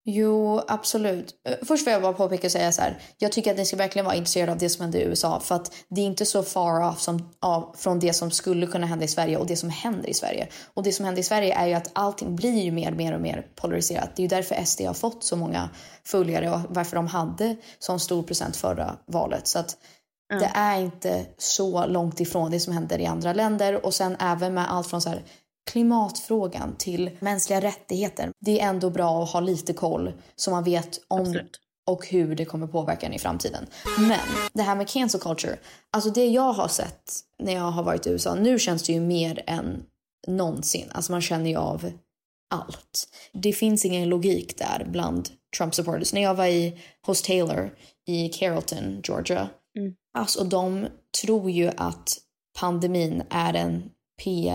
Jo, absolut. Först vill jag bara påpeka och säga så här. Jag tycker att ni ska verkligen vara intresserade av det som händer i U S A. För att det är inte så far off som, av, från det som skulle kunna hända i Sverige och det som händer i Sverige. Och det som händer i Sverige är ju att allting blir ju mer, mer och mer polariserat. Det är ju därför S D har fått så många följare och varför de hade så stor procent förra valet. Så att mm. det är inte så långt ifrån det som händer i andra länder. Och sen även med allt från så här klimatfrågan till mänskliga rättigheter. Det är ändå bra att ha lite koll så man vet om Absolut. Och hur det kommer påverka en i framtiden. Men det här med cancel culture, alltså det jag har sett när jag har varit i U S A, nu känns det ju mer än någonsin. Alltså man känner ju av allt. Det finns ingen logik där bland Trump supporters. När jag var i, hos Taylor i Carrollton, Georgia, mm. alltså de tror ju att pandemin är en P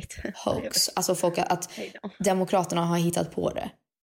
R-hoax. Alltså folk att demokraterna har hittat på det.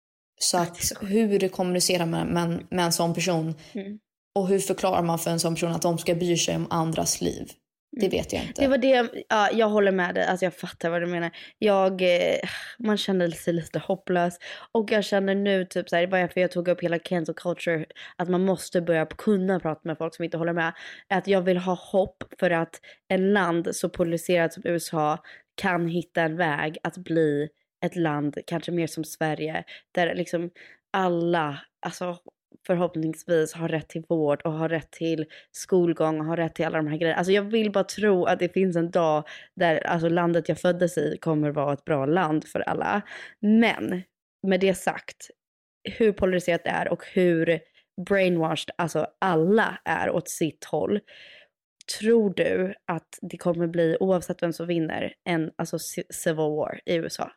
Så att hur kommunicerar man med, med en sån person mm. och hur förklarar man för en sån person att de ska bry sig om andras liv? Det vet jag inte. Det var det, ja, jag håller med dig. Alltså jag fattar vad du menar. Jag, man känner sig lite hopplös. Och jag känner nu typ så här, bara för jag tog upp hela cancel culture, att man måste börja kunna prata med folk som inte håller med. Att jag vill ha hopp för att en land så polariserat som U S A kan hitta en väg att bli ett land kanske mer som Sverige. Där liksom alla, alltså förhoppningsvis har rätt till vård och har rätt till skolgång och har rätt till alla de här grejerna. Alltså jag vill bara tro att det finns en dag där alltså landet jag föddes i kommer vara ett bra land för alla. Men med det sagt, hur polariserat det är och hur brainwashed alltså alla är åt sitt håll. Tror du att det kommer bli, oavsett vem som vinner, en alltså civil war i U S A?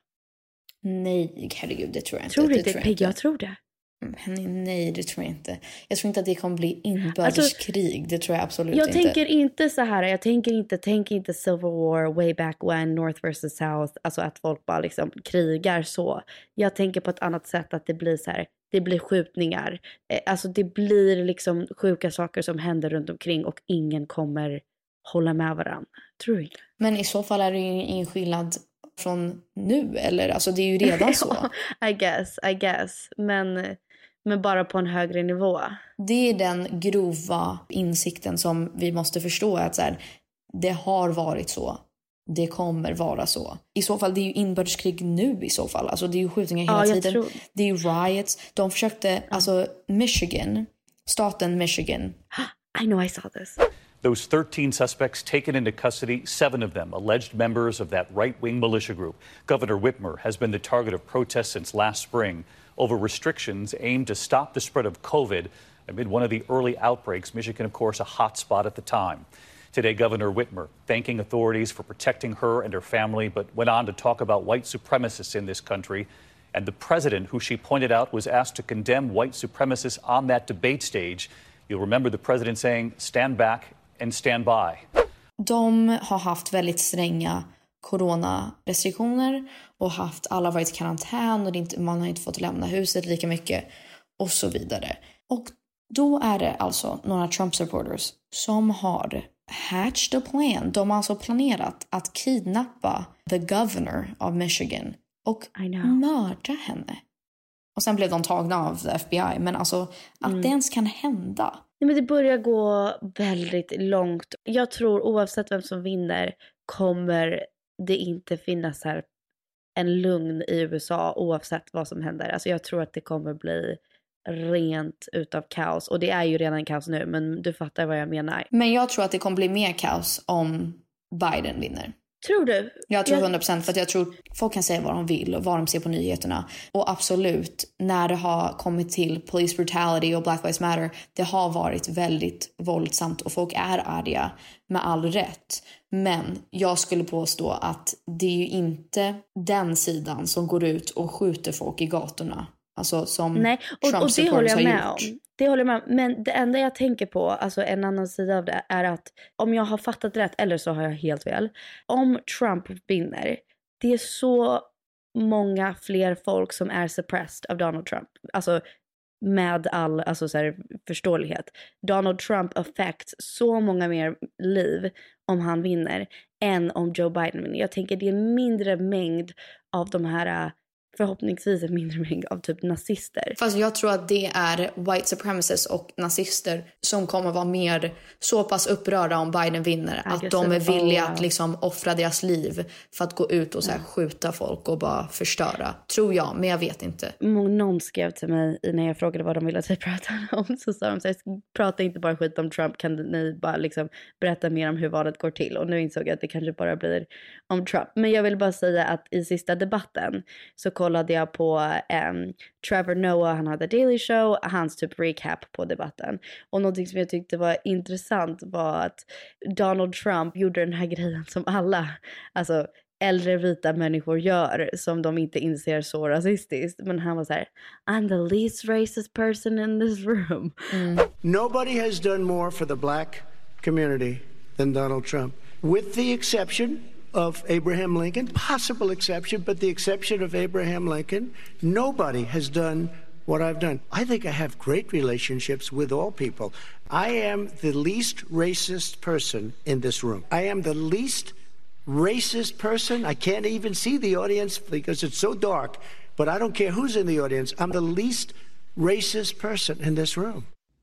Nej, herregud, det tror jag inte. Tror du det inte? Tror jag inte. Jag tror det. Men nej, det tror jag inte. Jag tror inte att det kommer bli inbördeskrig. Alltså, det tror jag absolut jag inte. Jag tänker inte så här. Jag tänker inte, tänker inte Civil War, way back when, North versus South. Alltså att folk bara liksom krigar så. Jag tänker på ett annat sätt att det blir så här. Det blir skjutningar. Alltså det blir liksom sjuka saker som händer runt omkring och ingen kommer hålla med varandra. Tror jag inte. Men i så fall är det ju ingen skillnad från nu, eller? Alltså det är ju redan så. I guess, I guess. Men, men bara på en högre nivå. Det är den grova insikten som vi måste förstå. Att så här, det har varit så. Det kommer vara så. I så fall, det är ju inbördeskrig nu i så fall. Alltså det är ju skjutningar hela ja, tiden. Tror... Det är ju riots. De försökte, mm. alltså Michigan, staten Michigan. I know I saw this. Those thirteen suspects taken into custody, seven of them alleged members of that right-wing militia group. Governor Whitmer has been the target of protests since last spring over restrictions aimed to stop the spread of COVID amid one of the early outbreaks. Michigan, of course, a hot spot at the time. Today, Governor Whitmer thanking authorities for protecting her and her family, but went on to talk about white supremacists in this country. And the president, who she pointed out was asked to condemn white supremacists on that debate stage. You'll remember the president saying, stand back and stand by. De har haft väldigt stränga coronarestriktioner och haft alla varit i karantän och det inte, man har inte fått lämna huset lika mycket och så vidare. Och då är det alltså några Trump supporters som har hatched a plan. De har alltså planerat att kidnappa the governor of Michigan och mörda henne. Och sen blev de tagna av the F B I. Men alltså att mm. det ens kan hända. Nej, men det börjar gå väldigt långt. Jag tror oavsett vem som vinner kommer det inte finnas här en lugn i U S A oavsett vad som händer. Alltså jag tror att det kommer bli rent utav kaos. Och det är ju redan kaos nu, men du fattar vad jag menar. Men jag tror att det kommer bli mer kaos om Biden vinner. Tror du? Jag tror hundra procent, för att jag tror folk kan säga vad de vill och vad de ser på nyheterna. Och absolut, när det har kommit till police brutality och Black Lives Matter, det har varit väldigt våldsamt och folk är arga med all rätt. Men jag skulle påstå att det är ju inte den sidan som går ut och skjuter folk i gatorna. Alltså som Nej, och, Trump och det håller jag med gjort. om. Det håller jag med om. Men det enda jag tänker på, alltså en annan sida av det, är att om jag har fattat rätt, eller så har jag helt fel. Om Trump vinner, det är så många fler folk som är suppressed av Donald Trump. Alltså med all alltså så här, förståelighet. Donald Trump affects så många mer liv om han vinner än om Joe Biden vinner. Jag tänker det är en mindre mängd av de här, förhoppningsvis en mindre mängd av typ nazister. Fast jag tror att det är white supremacists och nazister som kommer vara mer så pass upprörda om Biden vinner. Att de är villiga att liksom offra deras liv för att gå ut och så här skjuta folk och bara förstöra. Tror jag, men jag vet inte. Någon skrev till mig när jag frågade vad de ville att jag pratade om. Så sa de så här, prata inte bara skit om Trump. Kan ni bara liksom berätta mer om hur valet går till? Och nu insåg jag att det kanske bara blir om Trump. Men jag vill bara säga att i sista debatten så kollade jag på um, Trevor Noah, han hade Daily Show, hans typ recap på debatten. Och någonting som jag tyckte var intressant var att Donald Trump gjorde den här grejen som alla, alltså äldre vita människor gör, som de inte inser så rasistiskt. Men han var så här: I'm the least racist person in this room. Mm. Nobody has done more for the black community than Donald Trump, with the exception of Abraham Lincoln, possible exception, but the exception of Abraham Lincoln, nobody has done what I've done. I think I have great relationships with all people. I am the least racist person in this room. I am the least racist person. I can't even see the audience because it's so dark, but I don't care who's in the audience. I'm the least racist person in this room.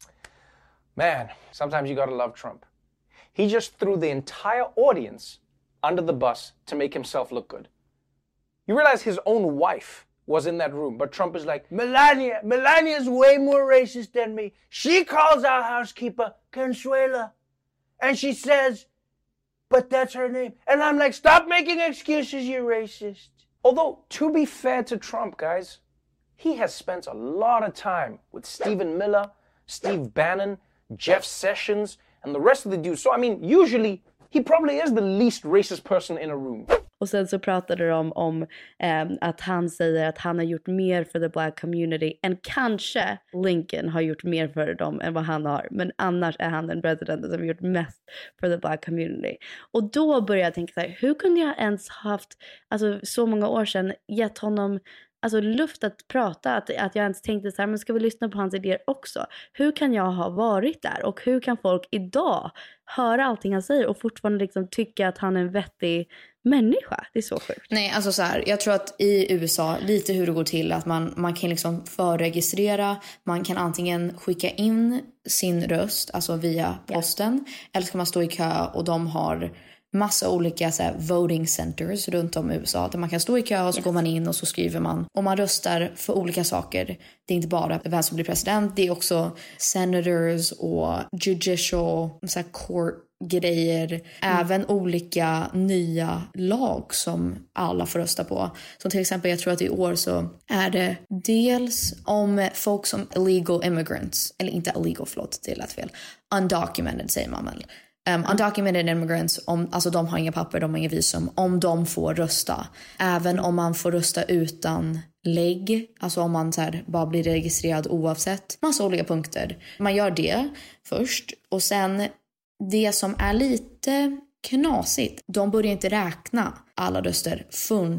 Man, sometimes you gotta love Trump. He just threw the entire audience under the bus to make himself look good. You realize his own wife was in that room, but Trump is like, Melania, Melania's way more racist than me. She calls our housekeeper Consuela, and she says, but that's her name. And I'm like, stop making excuses, you racist. Although, to be fair to Trump, guys, he has spent a lot of time with Stephen Miller, Steve Bannon, Jeff Sessions, and the rest of the dudes. So, I mean, usually he probably is the least racist person in a room. Och sen så pratade de om eh, att han säger att han har gjort mer för the black community än kanske Lincoln har gjort mer för dem än vad han har. Men annars är han den presidenten som har gjort mest för the black community. Och då började jag tänka så här, hur kunde jag ens haft, alltså så många år sedan, gett honom alltså luft att prata, att, att jag ens tänkte så här, men ska vi lyssna på hans idéer också? Hur kan jag ha varit där? Och hur kan folk idag höra allting han säger och fortfarande liksom tycka att han är en vettig människa? Det är så sjukt. Nej, alltså så här, jag tror att i U S A, lite hur det går till, att man, man kan liksom förregistrera, man kan antingen skicka in sin röst, alltså via posten, yeah. Eller så kan man stå i kö och de har massa olika så här, voting centers runt om i U S A där man kan stå i kö och så yes. går man in och så skriver man. Och man röstar för olika saker. Det är inte bara vem som blir president, det är också senators och judicial så här, court grejer. Mm. Även olika nya lag som alla får rösta på. Som till exempel, jag tror att i år så är det dels om folk som illegal immigrants, eller inte illegal, förlåt, det lät fel. Undocumented säger man väl. Um, undocumented immigrants, om, alltså de har inga papper, de har inga visum, om de får rösta. Även om man får rösta utan lägg, alltså om man så här, bara blir registrerad oavsett. Massa olika punkter. Man gör det först och sen det som är lite knasigt, de börjar inte räkna alla röster förrän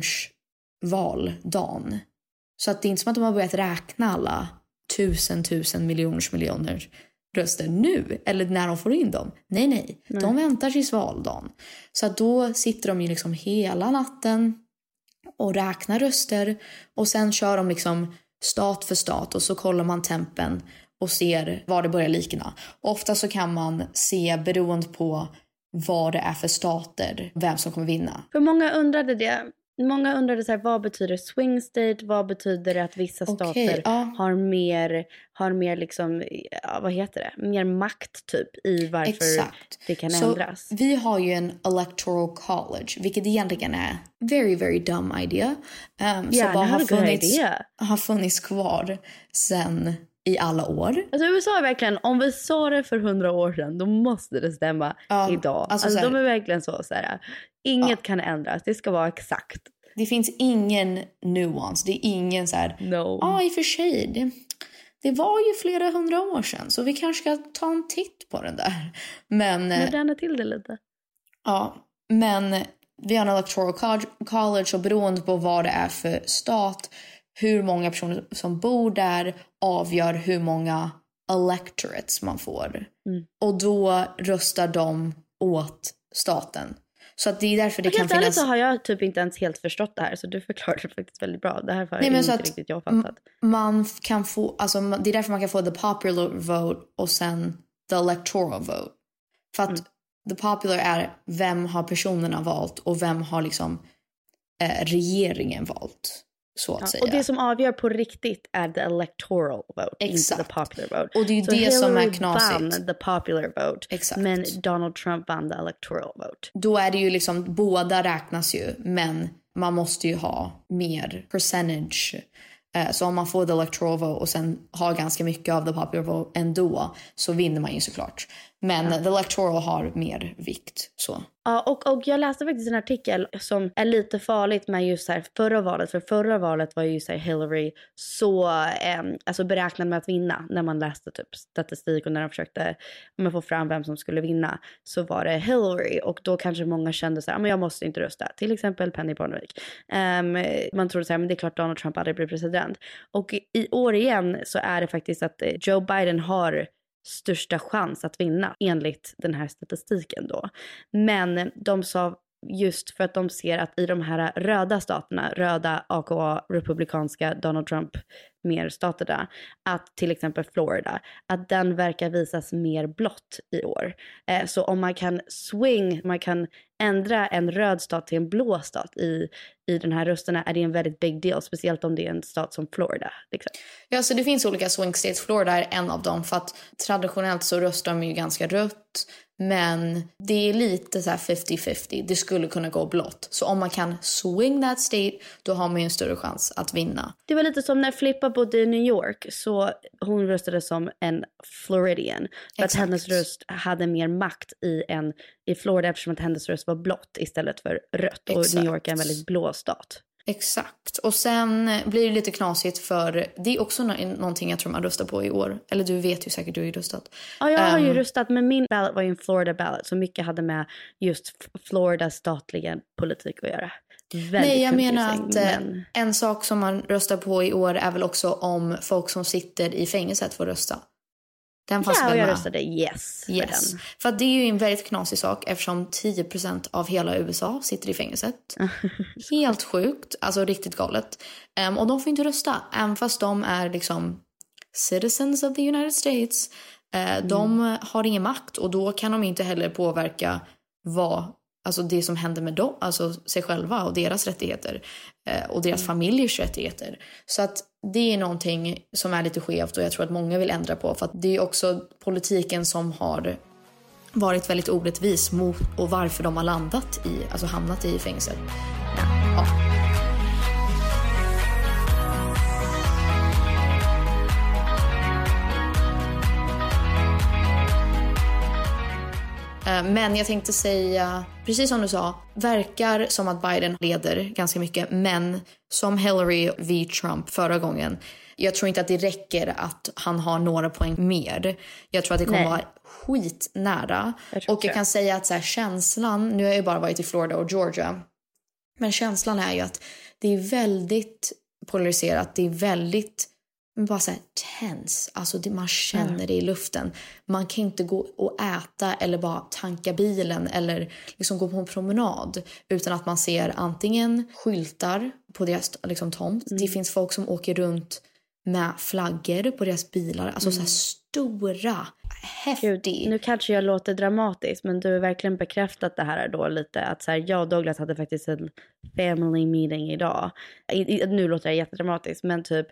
valdagen. Så att det är inte som att de har börjat räkna alla tusen, tusen miljoners miljoner röster nu, eller när de får in dem. Nej, nej. nej. De väntar tills valdagen. Så att då sitter de ju liksom hela natten och räknar röster och sen kör de liksom stat för stat och så kollar man tempen och ser vad det börjar likna. Ofta så kan man se beroende på vad det är för stater, vem som kommer vinna. För många undrade det. Många undrade så här, vad betyder swing state? Vad betyder det att vissa Okej, stater ja. har mer, har mer liksom, ja, vad heter det? Mer makt typ i varför Exakt. det kan så ändras. Vi har ju en electoral college, vilket egentligen är very, very dumb idea. Um, Ja, som bara det har har funnits, idea. har funnits kvar sen i alla år. Alltså U S A är verkligen, om vi sa det för hundra år sedan, då måste det stämma Ja, idag. alltså Alltså, så här- de är verkligen så, så här, inget Ja. kan ändras, det ska vara exakt. Det finns ingen nuance. Det är ingen så här... No. Ja, i och för sig. Det, det var ju flera hundra år sedan. Så vi kanske ska ta en titt på den där. Men... Moderna till det lite. Ja, men vi har en electoral college och beroende på vad det är för stat, hur många personer som bor där avgör hur många electorates man får. Mm. Och då röstar de åt staten. Så att det är därför det Och kan helt ärligt finnas... så har jag typ inte ens helt förstått det här. Så du förklarar det faktiskt väldigt bra. Det här har Nej, men inte så att riktigt jag fattat. Man kan få, alltså det är därför man kan få the popular vote och sen the electoral vote. För att Mm. the popular är vem har personerna valt och vem har liksom eh, regeringen valt, så att Ja, säga. och det som avgör på riktigt är the electoral vote, Exakt. inte the popular vote. Och det är ju så det som är Hillary knasigt. vann the popular vote, Exakt. men Donald Trump vann the electoral vote. Då är det ju liksom, båda räknas ju, men man måste ju ha mer percentage. Eh, Så om man får the electoral vote och sen har ganska mycket av the popular vote ändå, så vinner man ju såklart. Men Ja. the electoral har mer vikt. Så. Ja, och, och jag läste faktiskt en artikel som är lite farligt med just här förra valet. För förra valet var ju så här Hillary så eh, alltså beräknad med att vinna. När man läste typ statistik och när de försökte om man få fram vem som skulle vinna, så var det Hillary. Och då kanske många kände så här, men jag måste inte rösta. Till exempel Penny Parnevik. Um, man trodde så här, men det är klart Donald Trump aldrig blir president. Och i år igen så är det faktiskt att Joe Biden har största chans att vinna enligt den här statistiken då. Men de sa just för att de ser att i de här röda staterna, röda A K A, republikanska Donald Trump mer staterna, att till exempel Florida, att den verkar visas mer blått i år. Eh, så om man kan swing, man kan ändra en röd stat till en blå stat i, i den här rösterna, är det en väldigt big deal, speciellt om det är en stat som Florida. Liksom. Ja, så det finns olika swing states. Florida är en av dem, för att traditionellt så röstar de ju ganska rött. Men det är lite så här fifty fifty. Det skulle kunna gå blått. Så om man kan swing that state, då har man ju en större chans att vinna. Det var lite som när Flippa bodde i New York, så hon röstade som en Floridian. För att Exakt. hennes röst hade mer makt i, en, i Florida, eftersom att hennes röst var blått istället för rött. Och Exakt. New York är en väldigt blå stat. Exakt. Och sen blir det lite knasigt, för det är också nå- någonting jag tror man röstar på i år. Eller du vet ju säkert, du har ju röstat. Ja, jag har ju Um, röstat, men min ballot var ju en Florida ballot. Så mycket hade med just F- Floridas statliga politik att göra. Väldigt Nej, jag menar confusing, att eh, men... en sak som man röstar på i år är väl också om folk som sitter i fängelset får rösta. Den fanns Ja, och väl jag med? röstade yes för Yes. den. För att det är ju en väldigt knasig sak, eftersom tio procent av hela U S A sitter i fängelset. Helt sjukt, alltså riktigt galet. Um, och de får inte rösta, även fast de är liksom citizens of the United States. Uh, mm. De har ingen makt, och då kan de inte heller påverka vad, alltså det som händer med dem, alltså sig själva och deras rättigheter. Uh, och deras mm. familjers rättigheter. Så att det är någonting som är lite skevt, och jag tror att många vill ändra på. För att det är också politiken som har varit väldigt orättvis mot, och varför de har landat i, alltså hamnat i fängelset. Ja. Men jag tänkte säga, precis som du sa, verkar som att Biden leder ganska mycket. Men som Hillary v. Trump förra gången, jag tror inte att det räcker att han har några poäng mer. Jag tror att det kommer Nej. vara skitnära. Jag tror Och jag det. kan säga att så här, känslan, nu har jag ju bara varit i Florida och Georgia, men känslan är ju att det är väldigt polariserat. Det är väldigt bara så här tense. Alltså det, man känner Mm. det i luften. Man kan inte gå och äta eller bara tanka bilen eller liksom gå på en promenad utan att man ser antingen skyltar på deras liksom tomt. Mm. Det finns folk som åker runt med flaggor på deras bilar. Alltså mm. så här stora, häftig. Nu kanske jag låter dramatisk, men du har verkligen bekräftat det här då lite. Att så här, jag och Douglas hade faktiskt en family meeting idag. I, i, nu låter det jättedramatiskt, men typ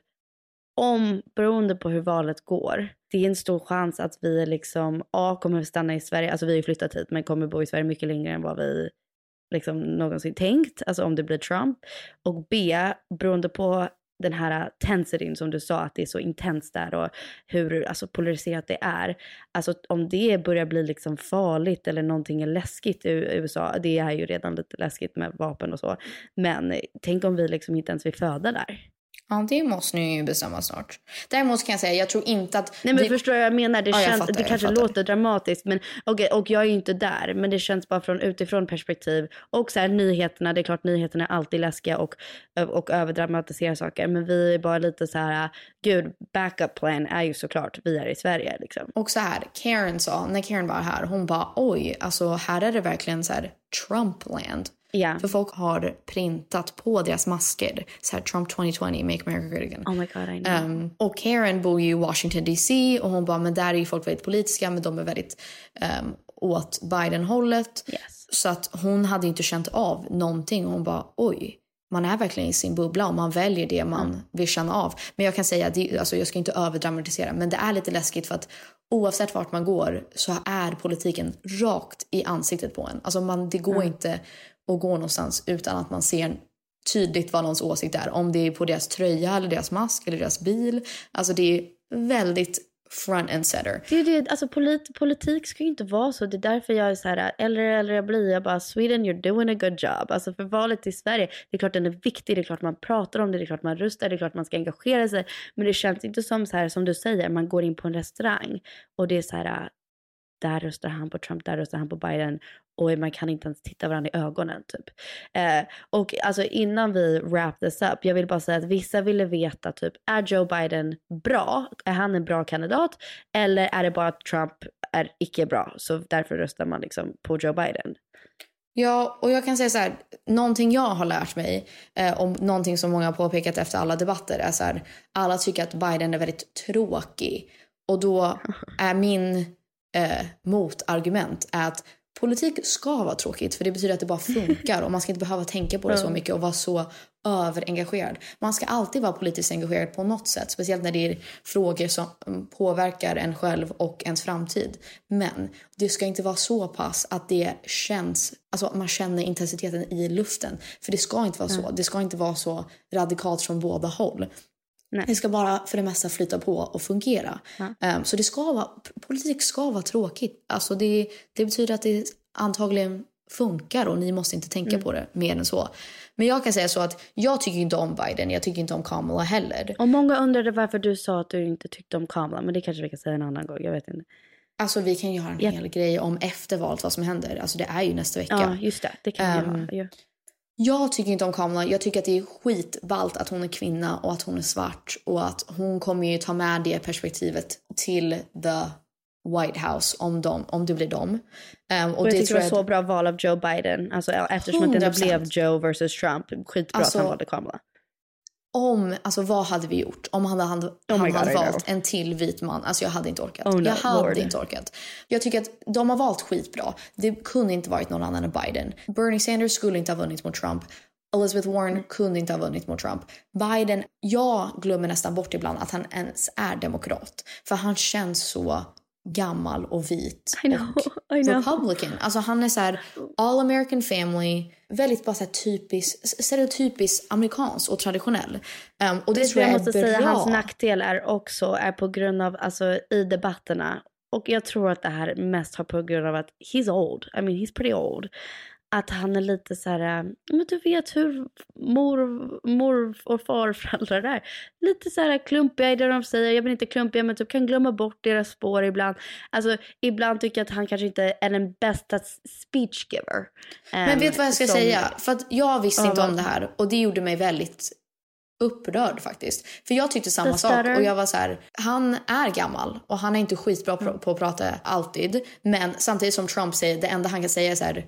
om, beroende på hur valet går, det är en stor chans att vi liksom A, kommer stanna i Sverige, alltså vi har ju flyttat hit, men kommer bo i Sverige mycket längre än vad vi liksom någonsin tänkt, alltså om det blir Trump. Och B, beroende på den här tensityn som du sa, att det är så intens där och hur alltså, polariserat det är. Alltså om det börjar bli liksom farligt eller någonting är läskigt i U S A, det är ju redan lite läskigt med vapen och så. Men tänk om vi liksom inte ens vill föda där. Ja, det måste ni ju bestämma snart. Däremot kan jag säga, jag tror inte att... Nej, men vi... förstår jag, jag menar, det, ja, känns, jag fattar, det kanske fattar. låter dramatiskt, men okay, och jag är ju inte där, men det känns bara från utifrån perspektiv. Och så här, nyheterna, det är klart nyheterna är alltid läskiga och, och överdramatiserar saker, men vi är bara lite så här, gud, backup plan är ju såklart, vi är i Sverige liksom. Och så här, Karen sa, när Karen var här, hon bara, oj, alltså här är det verkligen så här Trumpland. Yeah. För folk har printat på deras masker så här, Trump twenty twenty, make America great again. Oh my god, I know. Um, och Karen bor ju i Washington D C och hon bara, men där är ju folk väldigt politiska, men de är väldigt um, åt Biden-hållet. Yes. Så att hon hade inte känt av någonting och hon bara, oj, man är verkligen i sin bubbla och man väljer det man mm. vill känna av. Men jag kan säga, det, alltså jag ska inte överdramatisera, men det är lite läskigt för att oavsett vart man går så är politiken rakt i ansiktet på en. Alltså man, det går mm. inte att gå någonstans utan att man ser tydligt vad någons åsikt är. Om det är på deras tröja eller deras mask eller deras bil. Alltså det är väldigt front and center. Det är det, alltså polit, politik ska ju inte vara så. Det är därför jag är så här, eller eller jag blir, jag bara, Sweden, you're doing a good job. Alltså för valet i Sverige, det är klart den är viktig, det är klart man pratar om det, det är klart man röstar, det är klart man ska engagera sig. Men det känns inte som så här, som du säger, man går in på en restaurang och det är så här, där röstar han på Trump, där röstar han på Biden. Och man kan inte ens titta varandra i ögonen typ. Eh, och alltså innan vi wrap this up, jag vill bara säga att vissa ville veta typ, är Joe Biden bra? Är han en bra kandidat? Eller är det bara att Trump är icke bra? Så därför röstar man liksom på Joe Biden. Ja, och jag kan säga så här, någonting jag har lärt mig eh, om någonting som många har påpekat efter alla debatter är så här, alla tycker att Biden är väldigt tråkig. Och då är min eh, motargument är att politik ska vara tråkigt, för det betyder att det bara funkar och man ska inte behöva tänka på det så mycket och vara så överengagerad. Man ska alltid vara politiskt engagerad på något sätt, speciellt när det är frågor som påverkar en själv och ens framtid. Men det ska inte vara så pass att det känns, alltså man känner intensiteten i luften, för det ska inte vara så. Mm. Det ska inte vara så radikalt från båda håll. Nej. Det ska bara för det mesta flyta på och fungera. Ja. Um, så det ska vara, politik ska vara tråkigt. Alltså det, det betyder att det antagligen funkar och ni måste inte tänka mm. på det mer än så. Men jag kan säga så att jag tycker inte om Biden, jag tycker inte om Kamala heller. Och många undrade varför du sa att du inte tyckte om Kamala, men det kanske vi kan säga en annan gång, jag vet inte. Alltså vi kan ju ha en ja. hel grej om eftervalet, vad som händer. Alltså det är ju nästa vecka. Ja, just det, det kan um, vi ha. Ja. Jag tycker inte om Kamala. Jag tycker att det är skitballt att hon är kvinna och att hon är svart. Och att hon kommer ju ta med det perspektivet till the White House om, de, om det blir dem. Um, och, och jag det tycker det var jag... så bra val av Joe Biden. Alltså, eftersom att det blev Joe versus Trump. Skitbra alltså, att han valde Kamala. Om, alltså vad hade vi gjort om han hade, oh han God, hade valt en till vit man? Alltså jag hade inte orkat. Oh no, jag hade Lord. inte orkat. Jag tycker att de har valt skitbra. Det kunde inte varit någon annan än Biden. Bernie Sanders skulle inte ha vunnit mot Trump. Elizabeth Warren mm. kunde inte ha vunnit mot Trump. Biden, jag glömmer nästan bort ibland att han ens är demokrat. För han känns så gammal och vit I know, och I know. Republican. Alltså han är så här all American family, väldigt bara så här typisk, stereotypisk amerikansk och traditionell. Um, och det, det tror jag, jag måste är bra. Säga, hans nackdel är också är på grund av, alltså i debatterna, och jag tror att det här mest har på grund av att he's old. I mean he's pretty old. Att han är lite så här, men du vet hur mor, mor och farföräldrar är. Lite så här klumpiga i det de säger. Jag vill inte klumpiga, men typ kan glömma bort deras spår ibland. Alltså ibland tycker jag att han kanske inte är den bästa speech giver. Um, men vet du vad jag ska som, säga? För att jag visste uh, inte om det här. Och det gjorde mig väldigt upprörd faktiskt. För jag tyckte samma sak. Och jag var så här, han är gammal. Och han är inte skitbra på, på att prata alltid. Men samtidigt som Trump säger, det enda han kan säga är så här,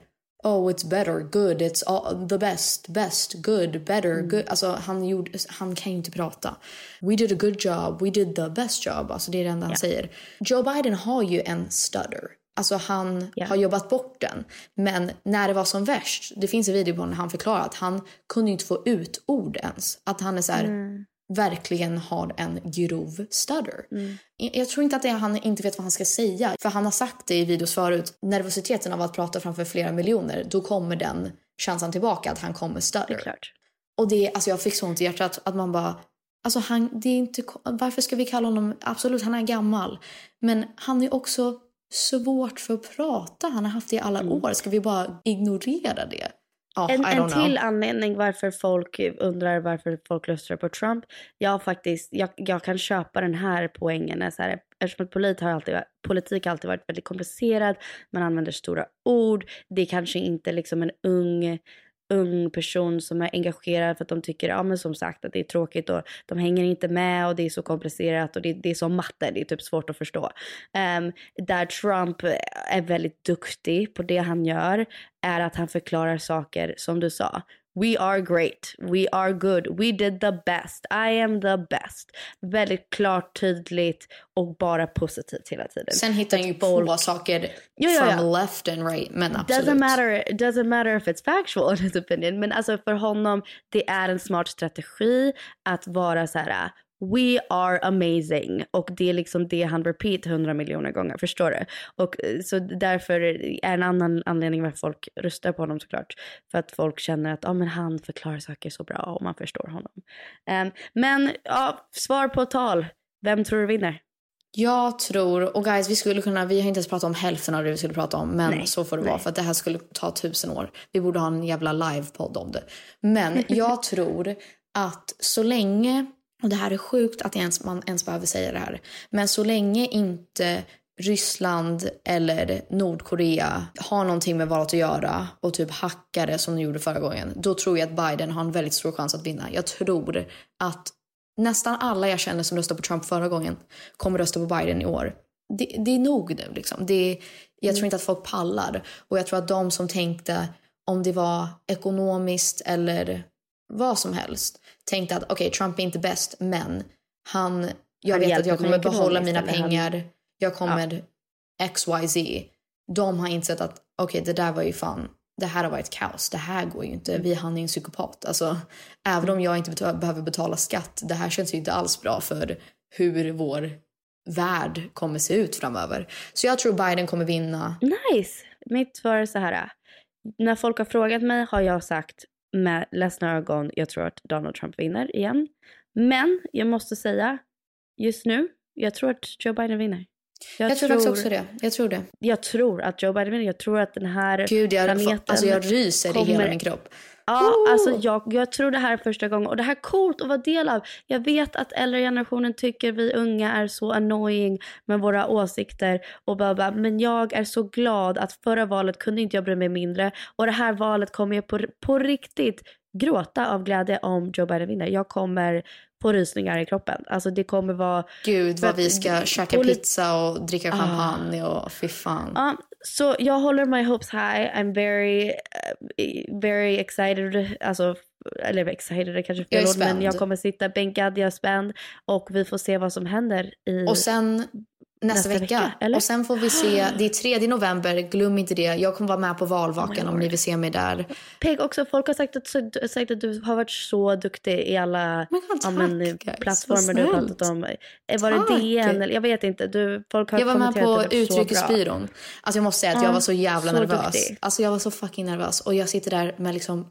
oh it's better, good, it's all, the best, best, good, better, mm. good. Alltså han, gjorde, han kan ju inte prata. We did a good job, we did the best job. Alltså det är det enda han yeah. säger. Joe Biden har ju en stutter. Alltså han yeah. har jobbat bort den. Men när det var som värst, det finns en video på när han förklarar att han kunde inte få ut ord ens. Att han är så här, mm. verkligen har en grov stutter. Mm. Jag tror inte att det är han inte vet vad han ska säga. För han har sagt det i videos förut. Nervositeten av att prata framför flera miljoner, då kommer den känslan tillbaka att han kommer stutter. Det är klart. Och det, alltså jag fick så ont i hjärtat att man bara, alltså han, det är inte, varför ska vi kalla honom, absolut han är gammal. Men han är också svårt för att prata. Han har haft det i alla mm. år. Ska vi bara ignorera det? Oh, en en till anledning varför folk undrar varför folk röstar på Trump. Jag faktiskt, jag, jag kan köpa den här poängen. Så här, eftersom polit har alltid, politik har alltid varit väldigt komplicerad. Man använder stora ord. Det är kanske inte liksom en ung... ung person som är engagerad för att de tycker, ja men som sagt, att det är tråkigt och de hänger inte med och det är så komplicerat och det, det är så matte, det är typ svårt att förstå. Um, där Trump är väldigt duktig på det han gör är att han förklarar saker som du sa. We are great. We are good. We did the best. I am the best. Väldigt klart, tydligt och bara positivt hela tiden. Sen hittar han ju folk... på saker ja, ja, ja. from left and right. Men absolut. Doesn't matter, doesn't matter if it's factual in his opinion. Men alltså för honom, det är en smart strategi att vara så här... We are amazing. Och det är liksom det han repeat hundra miljoner gånger. Förstår du? Och så därför är en annan anledning varför folk röstar på honom såklart. För att folk känner att ah, men han förklarar saker så bra och man förstår honom. Um, men ja, svar på tal. Vem tror du vinner? Jag tror, och guys vi skulle kunna, vi har inte ens pratat om hälften av det vi skulle prata om. Men nej, så får det nej. vara för att det här skulle ta tusen år. Vi borde ha en jävla livepodd om det. Men jag tror att så länge... Och det här är sjukt att ens, man ens behöver säga det här. Men så länge inte Ryssland eller Nordkorea har någonting med valet att göra och typ hackar det som de gjorde förra gången, då tror jag att Biden har en väldigt stor chans att vinna. Jag tror att nästan alla jag känner som röstade på Trump förra gången kommer rösta på Biden i år. Det, det är nog nu liksom. Det, jag tror inte att folk pallar. Och jag tror att de som tänkte om det var ekonomiskt eller vad som helst tänkte att okej, okay, Trump är inte bäst, men han, jag han vet att jag kommer behålla mina pengar, han... jag kommer ja. X Y Z. De har insett att okej, okay, det där var ju fan, det här har varit kaos, det här går ju inte, vi han är en psykopat. Alltså, även om jag inte bet- behöver betala skatt, det här känns ju inte alls bra för hur vår värld kommer se ut framöver. Så jag tror Biden kommer vinna. Nice, mitt svar är så här. När folk har frågat mig har jag sagt med ledsna ögon, jag tror att Donald Trump vinner igen. Men jag måste säga, just nu, jag tror att Joe Biden vinner. Jag, jag tror, tror också det. Jag tror det. Jag tror att Joe Biden vinner. Jag tror att den här Gud, jag, planeten... Alltså jag ryser kommer... i hela min kropp. Ja, oh. alltså jag, jag tror det här är första gången. Och det här är coolt att vara del av. Jag vet att äldre generationen tycker vi unga är så annoying med våra åsikter. Och bara, bara, men jag är så glad att förra valet kunde inte jag bry mig mindre. Och det här valet kommer jag på, på riktigt gråta av glädje om Joe Biden vinner. Jag kommer på rysningar i kroppen. Alltså det kommer vara... Gud, vad vi ska käka polit- pizza och dricka champagne och fy fan. Ja, så jag håller my hopes high. I'm very, uh, very excited. Alltså, eller excited är kanske fel ord, men jag kommer sitta bänkad, jag är spänd. Och vi får se vad som händer i... Och sen... Nästa, Nästa vecka. vecka och sen får vi se, det är tredje november, glöm inte det. Jag kommer vara med på valvakan oh om ni vill se mig där. Peg också, folk har sagt att, sagt att du har varit så duktig i alla oh God, ja, men, plattformar du har pratat om. Var tack. det D N? Jag vet inte. Du, folk har jag var med på Utrikesbyrån. Alltså jag måste säga att ja, jag var så jävla så nervös. Duktig. Alltså jag var så fucking nervös. Och jag sitter där med liksom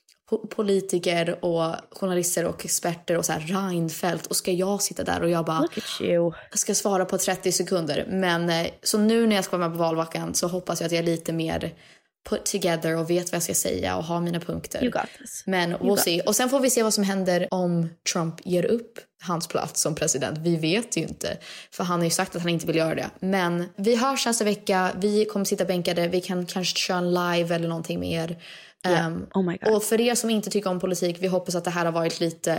politiker och journalister och experter och så här Reinfeldt, och ska jag sitta där och jag bara Look at you. Jag ska svara på trettio sekunder, men så nu när jag ska vara med på valvakan så hoppas jag att jag är lite mer put together och vet vad jag ska säga och har mina punkter. You got this. Men we'll see. Och sen får vi se vad som händer om Trump ger upp hans plats som president. Vi vet ju inte, för han har ju sagt att han inte vill göra det. Men vi hörs nästa vecka. Vi kommer sitta bänkade. Vi kan kanske köra en live eller någonting med er. Yeah. Um, oh my God. Och för er som inte tycker om politik, vi hoppas att det här har varit lite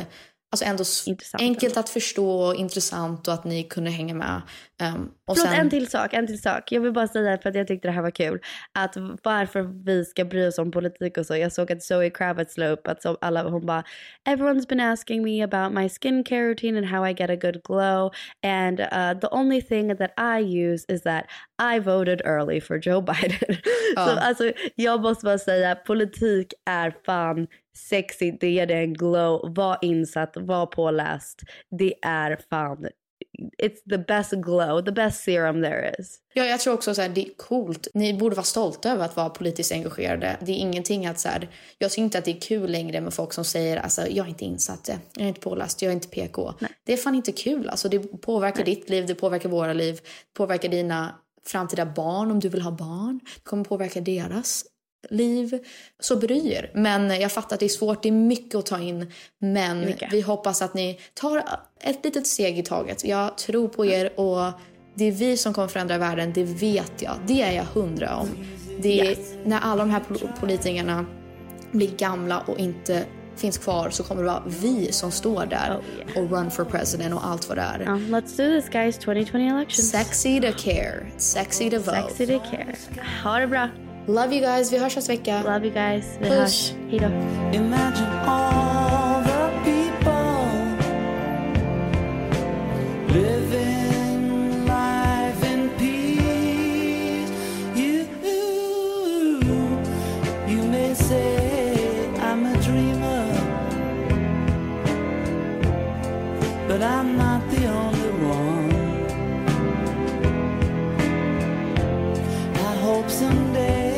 alltså ändå enkelt att förstå och intressant och att ni kunde hänga med. Um, och Förlåt, sen... en till sak, en till sak. Jag vill bara säga för att jag tyckte det här var kul. Att varför vi ska bry oss om politik och så. Jag såg att Zoe Kravitz la upp att så alla, hon bara everyone's been asking me about my skincare routine and how I get a good glow. And uh, the only thing that I use is that I voted early for Joe Biden. Ja. Så alltså, jag måste bara säga politik är fan sexy. Det ger dig en glow. Var insatt, var påläst. Det är fan... It's the best glow, the best serum there is. Ja, jag tror också så här, det är coolt. Ni borde vara stolta över att vara politiskt engagerade. Det är ingenting att så här, jag tycker inte att det är kul längre med folk som säger alltså, jag är inte insatt, jag är inte påläst, jag är inte P K. Nej. Det är fan inte kul. Alltså, det påverkar Nej. ditt liv, det påverkar våra liv, det påverkar dina framtida barn om du vill ha barn. Det kommer påverka deras liv. Så bry er. Men jag fattar att det är svårt, det är mycket att ta in. Men mycket. Vi hoppas att ni tar ett litet steg i taget. Jag tror på er och det är vi som kommer förändra världen, det vet jag. Det är jag hundra om. Det är yes. När alla de här politikerna blir gamla och inte finns kvar så kommer det vara vi som står där oh, yeah. och run for president och allt vad det är. Um, let's do this guys, twenty twenty elections. Sexy to care, sexy to vote. Sexy to care. Ha det bra. Love you guys, vi hörs nästa vecka. Love you guys, vi Push. hörs. Hejdå. Imagine all the people living life in peace. You, you may say I'm a dreamer, but I'm not the only one. I hope someday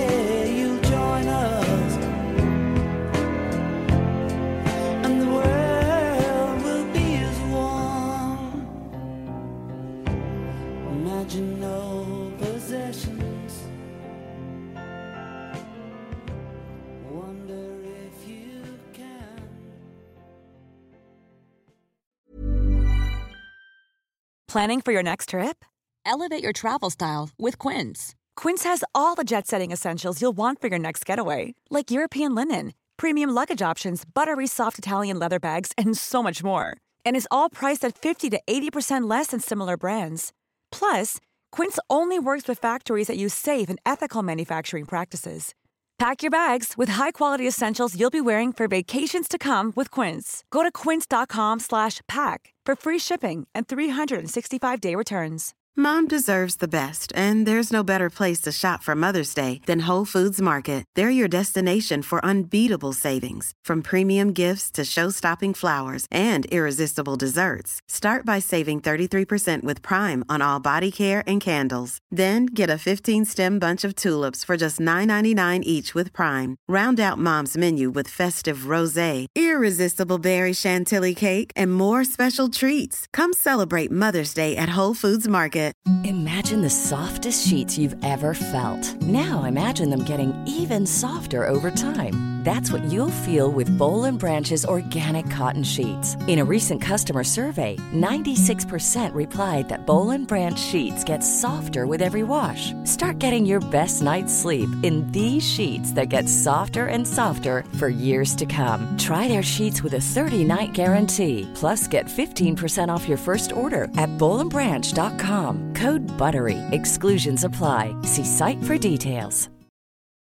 Planning for your next trip? Elevate your travel style with Quince. Quince has all the jet-setting essentials you'll want for your next getaway, like European linen, premium luggage options, buttery soft Italian leather bags, and so much more. And is all priced at fifty to eighty percent less than similar brands. Plus, Quince only works with factories that use safe and ethical manufacturing practices. Pack your bags with high-quality essentials you'll be wearing for vacations to come with Quince. Go to quince.com slash pack for free shipping and three sixty-five day returns. Mom deserves the best, and there's no better place to shop for Mother's Day than Whole Foods Market. They're your destination for unbeatable savings, from premium gifts to show-stopping flowers and irresistible desserts. Start by saving thirty-three percent with Prime on all body care and candles. Then get a fifteen-stem bunch of tulips for just nine ninety-nine each with Prime. Round out Mom's menu with festive rosé, irresistible berry chantilly cake, and more special treats. Come celebrate Mother's Day at Whole Foods Market. Imagine the softest sheets you've ever felt. Now imagine them getting even softer over time. That's what you'll feel with Boll and Branch's organic cotton sheets. In a recent customer survey, ninety-six percent replied that Boll and Branch sheets get softer with every wash. Start getting your best night's sleep in these sheets that get softer and softer for years to come. Try their sheets with a thirty-night guarantee. Plus, get fifteen percent off your first order at boll and branch dot com. Code BUTTERY. Exclusions apply. See site for details.